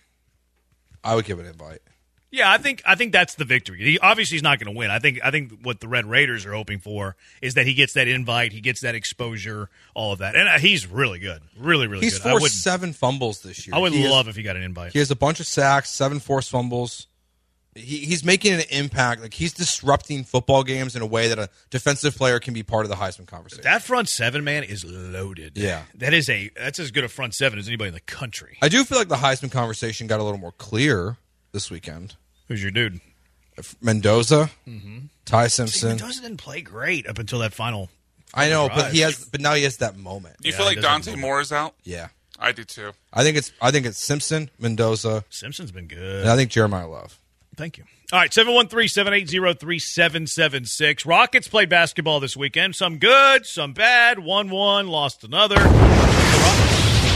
[SPEAKER 4] I would give an invite.
[SPEAKER 3] Yeah, I think that's the victory. Obviously, he's not going to win. I think what the Red Raiders are hoping for is that he gets that invite, he gets that exposure, all of that, and he's really good, really
[SPEAKER 4] He's
[SPEAKER 3] good.
[SPEAKER 4] forced 7 fumbles this year.
[SPEAKER 3] I would
[SPEAKER 4] He has-
[SPEAKER 3] love if he got an invite.
[SPEAKER 4] He has a bunch of sacks, 7 forced fumbles. He's making an impact. Like he's disrupting football games in a way that a defensive player can be part of the Heisman conversation.
[SPEAKER 3] That front seven, man, is loaded.
[SPEAKER 4] Yeah.
[SPEAKER 3] that's as good a front seven as anybody in the country.
[SPEAKER 4] I do feel like the Heisman conversation got a little more clear this weekend.
[SPEAKER 3] Who's your dude?
[SPEAKER 4] Mendoza, Ty
[SPEAKER 3] See,
[SPEAKER 4] Simpson.
[SPEAKER 3] Mendoza didn't play great up until that final.
[SPEAKER 4] I know, but
[SPEAKER 3] drive.
[SPEAKER 4] now he has that moment.
[SPEAKER 5] Do you
[SPEAKER 3] Yeah,
[SPEAKER 5] feel
[SPEAKER 3] he
[SPEAKER 5] like
[SPEAKER 3] does have a
[SPEAKER 5] Dante
[SPEAKER 3] moment.
[SPEAKER 5] Moore is out?
[SPEAKER 4] Yeah,
[SPEAKER 5] I do too.
[SPEAKER 4] I think it's Simpson, Mendoza,
[SPEAKER 3] Simpson's been good.
[SPEAKER 4] and I think Jeremiah Love.
[SPEAKER 3] Thank you. All right, 713-780-3776. Rockets played basketball this weekend. Some good, some bad. 1-1, lost another. Rockets.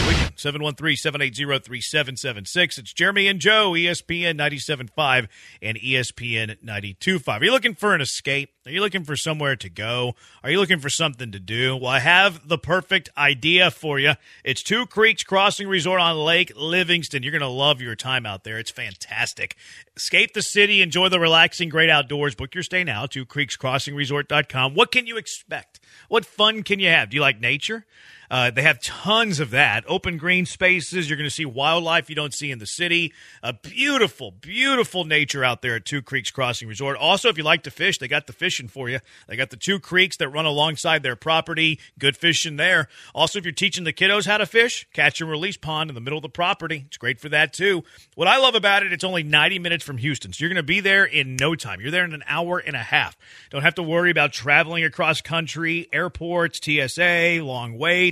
[SPEAKER 3] 713-780-3776. It's Jeremy and Joe, ESPN 97.5 and ESPN 92.5. Are you looking for an escape? Are you looking for somewhere to go? Are you looking for something to do? Well, I have the perfect idea for you. It's Two Creeks Crossing Resort on Lake Livingston. You're going to love your time out there. It's fantastic. Escape the city. Enjoy the relaxing, great outdoors. Book your stay now. TwoCreeksCrossingResort.com. What can you expect? What fun can you have? Do you like nature? They have tons of that. Open green spaces. You're going to see wildlife you don't see in the city. A beautiful, beautiful nature out there at Two Creeks Crossing Resort. Also, if you like to fish, they got the fishing for you. They got the two creeks that run alongside their property. Good fishing there. Also, if you're teaching the kiddos how to fish, catch and release pond in the middle of the property. It's great for that, too. What I love about it, it's only 90 minutes from Houston, so you're going to be there in no time. You're there in an hour and a half. Don't have to worry about traveling across country, airports, TSA, long waits.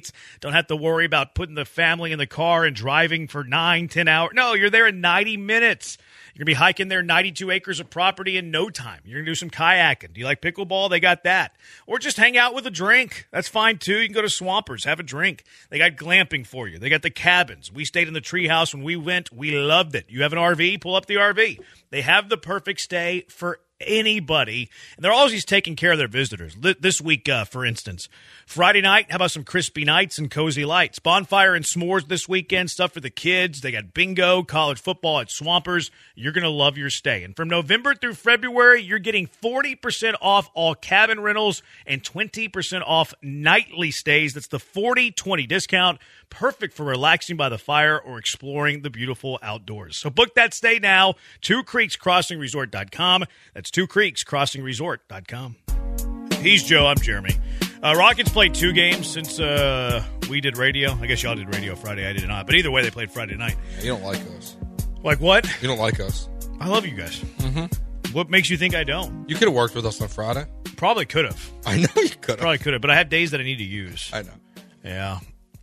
[SPEAKER 3] night. Don't have to worry about putting the family in the car and driving for 9-10 hours. No, you're there in 90 minutes. You're going to be hiking there 92 acres of property in no time. You're going to do some kayaking. Do you like pickleball? They got that. Or just hang out with a drink. That's fine, too. You can go to Swampers, have a drink. They got glamping for you. They got the cabins. We stayed in the treehouse when we went. We loved it. You have an RV? Pull up the RV. They have the perfect stay for anybody, and they're always taking care of their visitors. This week, for instance, Friday night, how about some crispy nights and cozy lights? Bonfire and s'mores this weekend, stuff for the kids. They got bingo, college football at Swampers. You're going to love your stay. And from November through February, you're getting 40% off all cabin rentals and 20% off nightly stays. That's the 40-20 discount. Perfect for relaxing by the fire or exploring the beautiful outdoors. So book that stay now, twocreekscrossingresort.com. That's twocreekscrossingresort.com. He's Joe. I'm Jeremy. Rockets played 2 games since we did radio. I guess y'all did radio Friday. I did not. But either way, they played Friday night.
[SPEAKER 4] Yeah, you don't like us.
[SPEAKER 3] Like what?
[SPEAKER 4] You don't like us.
[SPEAKER 3] I love you guys. Mm-hmm. What makes you think I don't?
[SPEAKER 4] You could have worked with us on Friday.
[SPEAKER 3] Probably could have.
[SPEAKER 4] I know you could have.
[SPEAKER 3] Probably could have. But I have days that I need to use.
[SPEAKER 4] I know.
[SPEAKER 3] Yeah.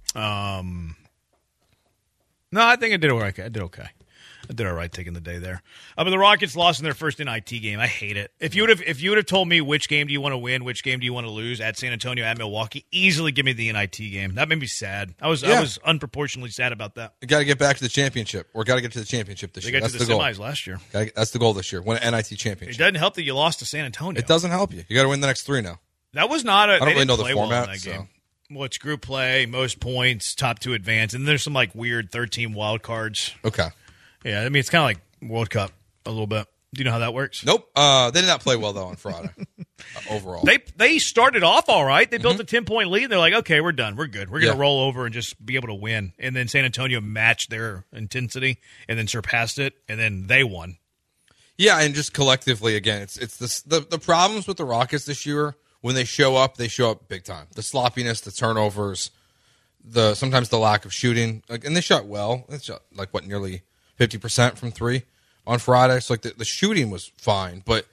[SPEAKER 3] No, I think I did okay. I did all right taking the day there. But the Rockets lost in their first NIT game. I hate it. If you would have told me which game do you want to win, which game do you want to lose, at San Antonio, at Milwaukee, easily give me the NIT game. That made me sad. I was unproportionately sad about that.
[SPEAKER 4] You got to get back to the championship, or got to get to the championship this year.
[SPEAKER 3] They got
[SPEAKER 4] That's
[SPEAKER 3] to the
[SPEAKER 4] goal.
[SPEAKER 3] semis last year.
[SPEAKER 4] That's the goal this year. Win an NIT
[SPEAKER 3] It
[SPEAKER 4] championship.
[SPEAKER 3] doesn't help that you lost to San Antonio.
[SPEAKER 4] It doesn't help you. You got to win the next 3 now.
[SPEAKER 3] That was not a.
[SPEAKER 4] I don't really know the format.
[SPEAKER 3] Well in that game. Well, it's group play, most points, top 2 advance, and there's some like weird 13 wild cards.
[SPEAKER 4] Okay.
[SPEAKER 3] Yeah, I mean it's kind of like World Cup a little bit. Do you know how that works?
[SPEAKER 4] Nope. They did not play well though on Friday. Overall,
[SPEAKER 3] they started off all right. They built a 10-point lead. They're like, okay, we're done. We're good. We're going to roll over and just be able to win. And then San Antonio matched their intensity and then surpassed it, and then they won.
[SPEAKER 4] Yeah, and just collectively again, it's the problems with the Rockets this year. When they show up big time. The sloppiness, the turnovers, sometimes the lack of shooting. And they shot well. They shot nearly 50% from 3 on Friday. So the shooting was fine, but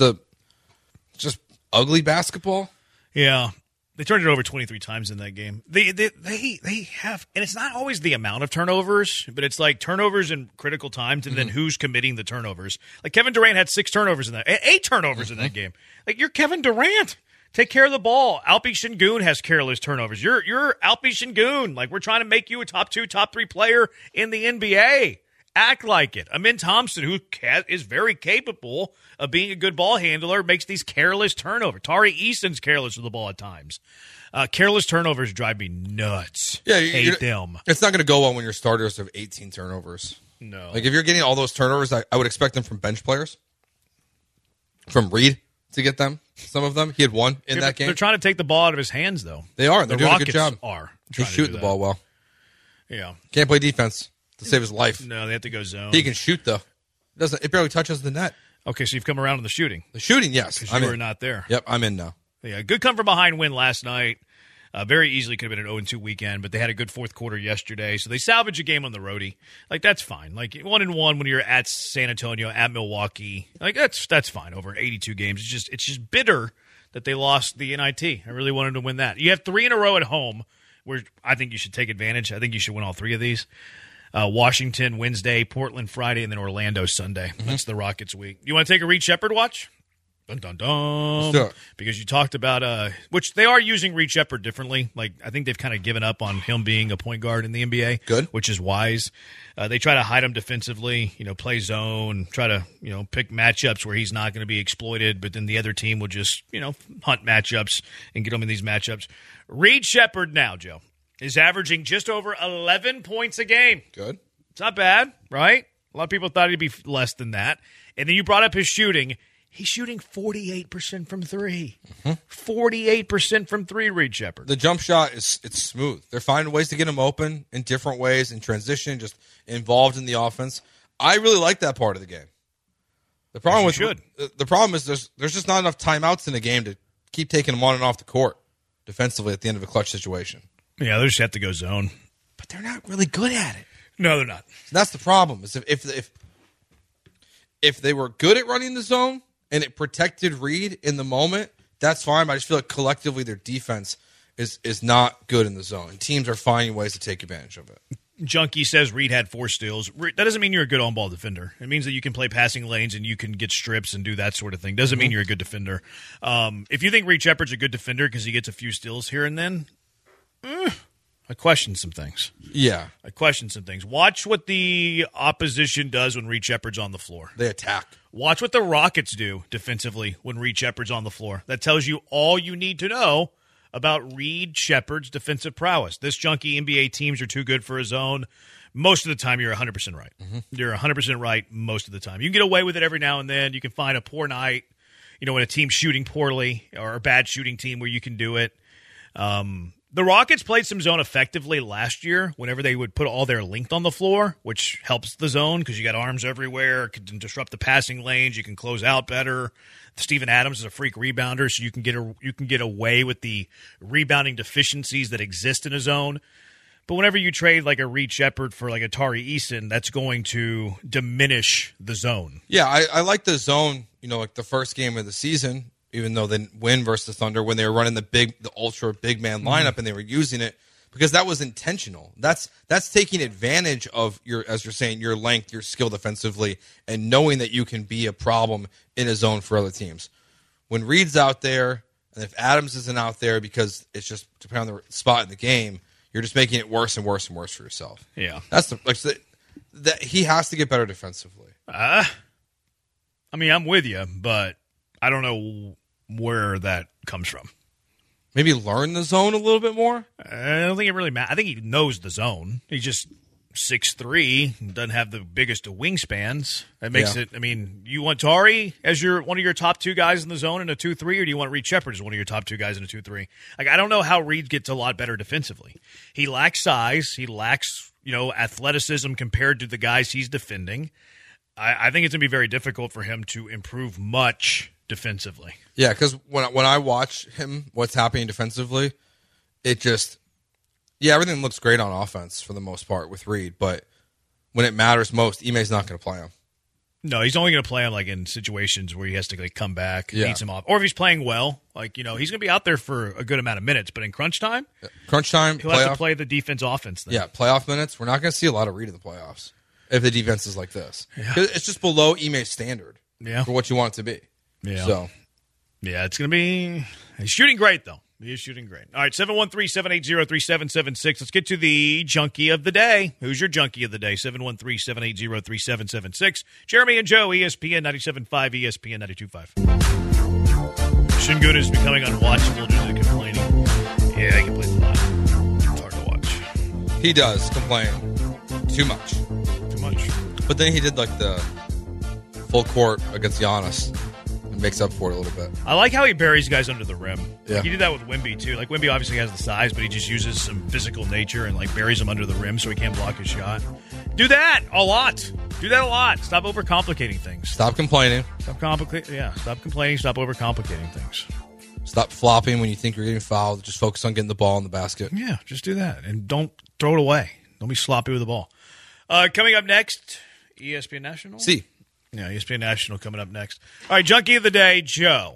[SPEAKER 4] just ugly basketball.
[SPEAKER 3] Yeah. They turned it over 23 times in that game. They have, and it's not always the amount of turnovers, but it's like turnovers in critical times, and then who's committing the turnovers. Like Kevin Durant had 6 turnovers in that, 8 turnovers in that game. Like you're Kevin Durant. Take care of the ball. Alpi Şengün has careless turnovers. You're Alpi Şengün. Like, we're trying to make you a top 2, top 3 player in the NBA. Act like it. Amin Thompson, who is very capable of being a good ball handler, makes these careless turnovers. Tari Eason's careless with the ball at times. Careless turnovers drive me nuts.
[SPEAKER 4] Yeah,
[SPEAKER 3] hate them.
[SPEAKER 4] It's not going to go well when your starters have 18 turnovers.
[SPEAKER 3] No.
[SPEAKER 4] Like, if you're getting all those turnovers, I would expect them from bench players. From Reed to get them. Some of them. He had 1 in that game.
[SPEAKER 3] They're trying to take the ball out of his hands, though.
[SPEAKER 4] They are. They're doing a good job.
[SPEAKER 3] He's
[SPEAKER 4] shooting the ball well.
[SPEAKER 3] Yeah.
[SPEAKER 4] Can't play defense to save his life.
[SPEAKER 3] No, they have to go zone.
[SPEAKER 4] He can shoot, though. It barely touches the net.
[SPEAKER 3] Okay, so you've come around on the shooting.
[SPEAKER 4] The shooting, yes.
[SPEAKER 3] Because you were not there.
[SPEAKER 4] Yep, I'm in now.
[SPEAKER 3] Yeah, good come-from-behind win last night. Very easily could have been an 0-2 weekend, but they had a good fourth quarter yesterday, so they salvaged a game on the roadie. Like, that's fine. Like, 1-1 when you're at San Antonio, at Milwaukee. Like, that's fine over 82 games. It's just bitter that they lost the NIT. I really wanted to win that. You have 3 in a row at home, where I think you should take advantage. I think you should win all 3 of these. Washington Wednesday, Portland Friday, and then Orlando Sunday. That's the Rockets week. You want to take a Reed Sheppard watch? Dun, dun, dun.
[SPEAKER 4] Let's do it.
[SPEAKER 3] Because you talked about, which they are using Reed Sheppard differently. Like, I think they've kind of given up on him being a point guard in the NBA.
[SPEAKER 4] Good.
[SPEAKER 3] Which is wise. They try to hide him defensively, play zone, try to, pick matchups where he's not going to be exploited, but then the other team will just, hunt matchups and get him in these matchups. Reed Sheppard now, Joe, is averaging just over 11 points a game.
[SPEAKER 4] Good.
[SPEAKER 3] It's not bad, right? A lot of people thought he'd be less than that. And then you brought up his shooting. He's shooting 48% from 3. 48% from 3, Reed Sheppard.
[SPEAKER 4] The jump shot it's smooth. They're finding ways to get him open in different ways, in transition, just involved in the offense. I really like that part of the game. The problem is there's just not enough timeouts in the game to keep taking him on and off the court defensively at the end of a clutch situation.
[SPEAKER 3] Yeah, they just have to go zone.
[SPEAKER 4] But they're not really good at it.
[SPEAKER 3] No, they're not.
[SPEAKER 4] That's the problem. Is if they were good at running the zone and it protected Reed in the moment, that's fine. But I just feel like collectively their defense is not good in the zone. Teams are finding ways to take advantage of it.
[SPEAKER 3] Junkie says Reed had 4 steals. That doesn't mean you're a good on-ball defender. It means that you can play passing lanes and you can get strips and do that sort of thing. Doesn't mean you're a good defender. If you think Reed Shepard's a good defender because he gets a few steals here and then, I question some things.
[SPEAKER 4] Yeah.
[SPEAKER 3] Watch what the opposition does when Reed Shepard's on the floor.
[SPEAKER 4] They attack.
[SPEAKER 3] Watch what the Rockets do defensively when Reed Shepard's on the floor. That tells you all you need to know about Reed Shepard's defensive prowess. This junkie NBA teams are too good for his own. Most of the time, you're 100% right. You're 100% right most of the time. You can get away with it every now and then. You can find a poor night, when a team's shooting poorly or a bad shooting team where you can do it. The Rockets played some zone effectively last year whenever they would put all their length on the floor, which helps the zone because you got arms everywhere. It can disrupt the passing lanes. You can close out better. Steven Adams is a freak rebounder, so you can get away with the rebounding deficiencies that exist in a zone. But whenever you trade like a Reed Shepard for like a Tari Eason, that's going to diminish the zone.
[SPEAKER 4] Yeah, I like the zone, like the first game of the season, even though they didn't win versus the Thunder, when they were running the ultra big man lineup and they were using it because that was intentional. That's taking advantage of as you're saying, your length, your skill defensively, and knowing that you can be a problem in a zone for other teams. When Reed's out there, and if Adams isn't out there because it's just depending on the spot in the game, you're just making it worse and worse and worse for yourself.
[SPEAKER 3] Yeah,
[SPEAKER 4] that's that he has to get better defensively.
[SPEAKER 3] I'm with you, but I don't know where that comes from.
[SPEAKER 4] Maybe learn the zone a little bit more?
[SPEAKER 3] I don't think it really matters. I think he knows the zone. He's just 6'3", doesn't have the biggest of wingspans. That makes it, you want Tari as one of your top 2 guys in the zone in a 2-3, or do you want Reed Shepard as one of your top 2 guys in a 2-3? I don't know how Reed gets a lot better defensively. He lacks size. He lacks, athleticism compared to the guys he's defending. I think it's going to be very difficult for him to improve much defensively.
[SPEAKER 4] Yeah, because when I watch him, what's happening defensively, everything looks great on offense for the most part with Reed, but when it matters most, Ime's not going to play him.
[SPEAKER 3] No, he's only going to play him in situations where he has to come back, needs him off, or if he's playing well, he's going to be out there for a good amount of minutes. But in crunch time, he'll have to play the defense offense. Then.
[SPEAKER 4] Yeah, playoff minutes. We're not going to see a lot of Reed in the playoffs if the defense is like this. Yeah. It's just below Ime's standard for what you want it to be.
[SPEAKER 3] Yeah.
[SPEAKER 4] So,
[SPEAKER 3] it's going to be. He's shooting great though. He is shooting great. All right, 713-780-3776. Let's get to the junkie of the day. Who's your junkie of the day? 713-780-3776. Jeremy and Joe, ESPN 97.5, ESPN 92.5. Şengün is becoming unwatchable due to the complaining. Yeah, he complains a lot. It's hard to watch.
[SPEAKER 4] He does complain too much. But then he did the full court against Giannis. Makes up for it a little bit.
[SPEAKER 3] I like how he buries guys under the rim.
[SPEAKER 4] Yeah.
[SPEAKER 3] He did that with Wemby, too. Wemby obviously has the size, but he just uses some physical nature and, buries him under the rim so he can't block his shot. Do that a lot. Stop overcomplicating things.
[SPEAKER 4] Stop complaining.
[SPEAKER 3] Stop complaining. Stop overcomplicating things.
[SPEAKER 4] Stop flopping when you think you're getting fouled. Just focus on getting the ball in the basket.
[SPEAKER 3] Yeah, just do that. And don't throw it away. Don't be sloppy with the ball. Coming up next, ESPN National?
[SPEAKER 4] See.
[SPEAKER 3] Yeah, ESPN National coming up next. All right, Junkie of the Day, Joe.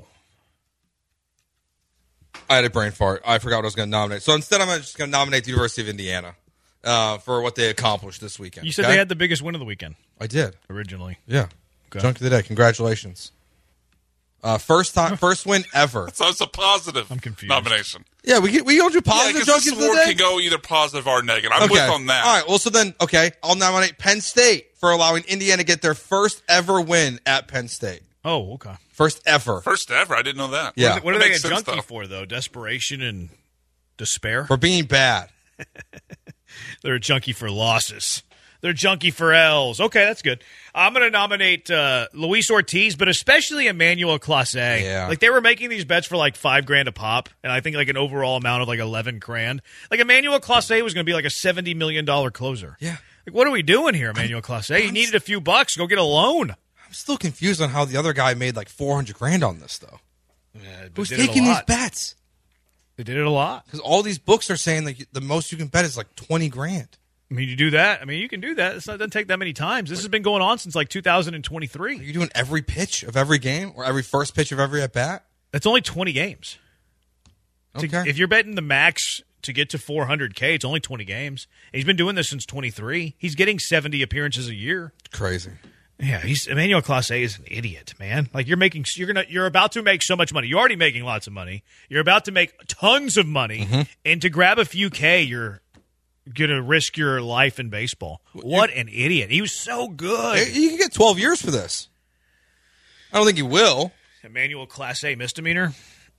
[SPEAKER 4] I had a brain fart. I forgot what I was going to nominate. So instead, I'm just going to nominate the University of Indiana for what they accomplished this weekend.
[SPEAKER 3] You said they had the biggest win of the weekend.
[SPEAKER 4] I did.
[SPEAKER 3] Originally.
[SPEAKER 4] Yeah.
[SPEAKER 3] Okay.
[SPEAKER 4] Junkie of the Day. Congratulations. First win ever.
[SPEAKER 5] So it's a positive nomination.
[SPEAKER 4] Yeah, we hold you positive.
[SPEAKER 5] Yeah, because this award can go either positive or negative. I'm with on that.
[SPEAKER 4] All right, well, so then, I'll nominate Penn State for allowing Indiana to get their first ever win at Penn State.
[SPEAKER 3] Oh, okay.
[SPEAKER 4] First ever.
[SPEAKER 5] I didn't know that.
[SPEAKER 4] Yeah.
[SPEAKER 3] What are they a junkie for, though? Desperation and despair?
[SPEAKER 4] For being bad.
[SPEAKER 3] They're a junkie for losses. They're junkie for L's. Okay, that's good. I'm going to nominate Luis Ortiz, but especially Emmanuel Clase.
[SPEAKER 4] Yeah.
[SPEAKER 3] They were making these bets for $5,000 a pop, and I think an overall amount of $11,000. Emmanuel Clase was going to be a $70 million closer.
[SPEAKER 4] Yeah.
[SPEAKER 3] What are we doing here, Emmanuel Clase? He needed a few bucks. Go get a loan.
[SPEAKER 4] I'm still confused on how the other guy made $400,000 on this, though.
[SPEAKER 3] Yeah,
[SPEAKER 4] who's taking these bets?
[SPEAKER 3] They did it a lot.
[SPEAKER 4] Because all these books are saying the most you can bet is $20,000.
[SPEAKER 3] You do that. You can do that. It doesn't take that many times. This has been going on since 2023.
[SPEAKER 4] Are you doing every pitch of every game or every first pitch of every at-bat?
[SPEAKER 3] That's only 20 games.
[SPEAKER 4] Okay.
[SPEAKER 3] If you're betting the max to get to 400K, it's only 20 games. And he's been doing this since 23. He's getting 70 appearances a year.
[SPEAKER 4] Crazy.
[SPEAKER 3] Yeah, Emmanuel Clase is an idiot, man. Like you're about to make so much money. You're already making lots of money. You're about to make tons of money, and to grab a few K, you're gonna risk your life in baseball. What an idiot! He was so good.
[SPEAKER 4] You can get 12 years for this. I don't think you will.
[SPEAKER 3] Emmanuel Clase misdemeanor.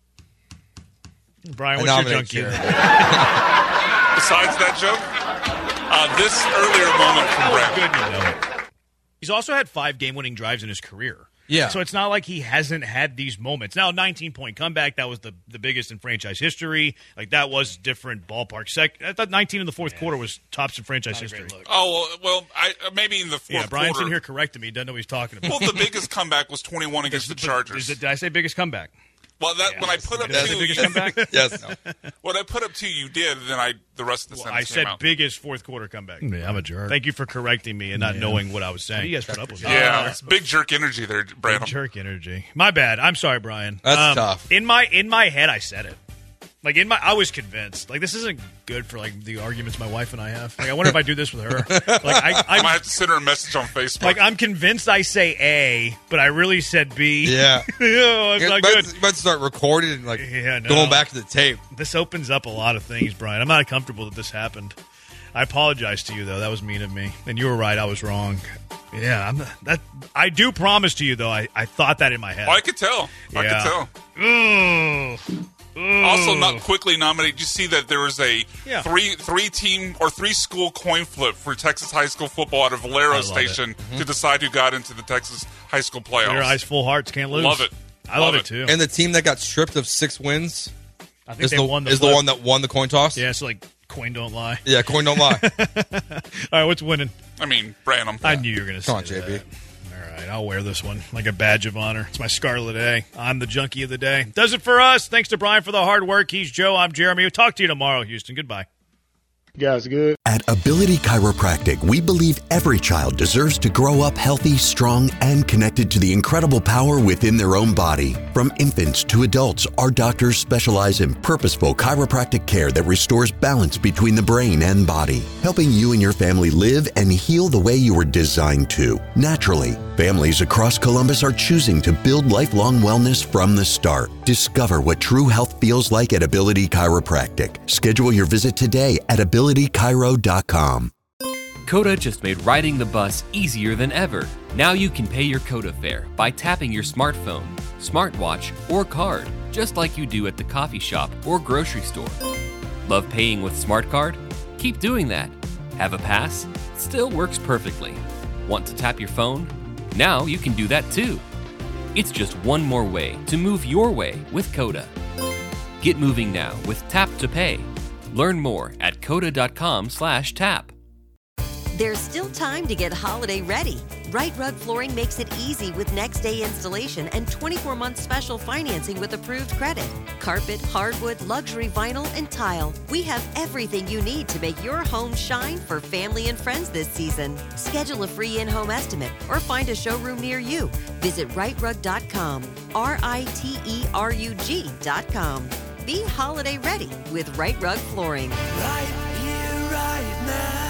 [SPEAKER 3] Brian,
[SPEAKER 4] I
[SPEAKER 3] what's your
[SPEAKER 4] nominate
[SPEAKER 3] junkie?
[SPEAKER 4] Jared.
[SPEAKER 5] Besides that joke, this earlier moment from Brad.
[SPEAKER 3] Good, you know it. He's also had 5 game-winning drives in his career.
[SPEAKER 4] Yeah.
[SPEAKER 3] So it's not like he hasn't had these moments. Now, 19-point comeback, that was the biggest in franchise history. Like, that was different ballpark. I thought 19 in the fourth quarter was tops in franchise history.
[SPEAKER 5] Oh, well, maybe in the fourth
[SPEAKER 3] Yeah, Brian's
[SPEAKER 5] quarter.
[SPEAKER 3] in here correcting me. He doesn't know what he's talking about.
[SPEAKER 5] Well, the biggest comeback was 21 against the Chargers.
[SPEAKER 3] Did I say biggest comeback?
[SPEAKER 5] Well, when I put up
[SPEAKER 3] That's the
[SPEAKER 5] two,
[SPEAKER 3] biggest comeback?
[SPEAKER 4] Yes.
[SPEAKER 5] when I put up 2, you did. And then the rest of the
[SPEAKER 3] I
[SPEAKER 5] sentence
[SPEAKER 3] said
[SPEAKER 5] came out.
[SPEAKER 3] biggest fourth quarter comeback.
[SPEAKER 1] Yeah, I'm a jerk.
[SPEAKER 3] Thank you for correcting me and not knowing what I was saying. You guys put up with me.
[SPEAKER 5] Yeah, it's big jerk energy there,
[SPEAKER 3] Big
[SPEAKER 5] Brandon.
[SPEAKER 3] jerk energy. My bad. I'm sorry, Brian.
[SPEAKER 4] That's tough.
[SPEAKER 3] In my head, I said it. Like I was convinced. Like this isn't good for like the arguments my wife and I have. Like I wonder if I do this with her. Like
[SPEAKER 5] I might have to send her a message on Facebook.
[SPEAKER 3] like I'm convinced I say A, but I really said B.
[SPEAKER 4] Yeah.
[SPEAKER 3] Oh, it's not good.
[SPEAKER 4] You might start recording and
[SPEAKER 3] Yeah, no.
[SPEAKER 4] going back to the tape.
[SPEAKER 3] This opens up a lot of things, Brian. I'm not comfortable that this happened. I apologize to you though. That was mean of me, and you were right. I was wrong. Yeah, I do promise to you though. I thought that in my head.
[SPEAKER 5] I could tell. I
[SPEAKER 3] Yeah.
[SPEAKER 5] could tell.
[SPEAKER 3] Ugh.
[SPEAKER 5] Also, not quickly nominated. Did you see that there was a
[SPEAKER 3] Yeah.
[SPEAKER 5] three school coin flip for Texas high school football at a Valero
[SPEAKER 3] love
[SPEAKER 5] station to decide who got into the Texas high school playoffs?
[SPEAKER 3] Your eyes, full hearts, can't lose.
[SPEAKER 5] Love it.
[SPEAKER 3] I love
[SPEAKER 5] Love
[SPEAKER 3] it
[SPEAKER 5] it.
[SPEAKER 3] too.
[SPEAKER 4] And the team that got stripped of 6 wins
[SPEAKER 3] I think
[SPEAKER 4] is
[SPEAKER 3] they won the
[SPEAKER 4] the
[SPEAKER 3] flip.
[SPEAKER 4] one that won the coin toss.
[SPEAKER 3] Yeah, it's like coin don't lie.
[SPEAKER 4] Yeah, coin don't lie.
[SPEAKER 3] All right, what's winning?
[SPEAKER 5] I mean, Branham.
[SPEAKER 3] I knew you were going to say
[SPEAKER 4] Come on, JB.
[SPEAKER 3] that. All right, I'll wear this one like a badge of honor. It's my Scarlet A. I'm the junkie of the day. Does it for us. Thanks to Brian for the hard work. He's Joe. I'm Jeremy. We'll talk to you tomorrow, Houston. Goodbye.
[SPEAKER 8] You guys good?
[SPEAKER 9] At Ability Chiropractic, we believe every child deserves to grow up healthy, strong, and connected to the incredible power within their own body. From infants to adults, our doctors specialize in purposeful chiropractic care that restores balance between the brain and body, helping you and your family live and heal the way you were designed to, naturally. Families across Columbus are choosing to build lifelong wellness from the start. Discover what true health feels like at Ability Chiropractic. Schedule your visit today at abilitychiro.com.
[SPEAKER 10] Coda just made riding the bus easier than ever. Now you can pay your Coda fare by tapping your smartphone, smartwatch, or card, just like you do at the coffee shop or grocery store. Love paying with Smart Card? Keep doing that. Have a pass? Still works perfectly. Want to tap your phone? Now you can do that too. It's just one more way to move your way with Coda. Get moving now with Tap to Pay. Learn more at coda.com/tap.
[SPEAKER 11] There's still time to get holiday ready. Right Rug Flooring makes it easy with next day installation and 24-month special financing with approved credit. Carpet, hardwood, luxury vinyl, and tile. We have everything you need to make your home shine for family and friends this season. Schedule a free in-home estimate or find a showroom near you. Visit rightrug.com, RITERUG.com. Be holiday ready with Right Rug Flooring.
[SPEAKER 12] Right here, right now.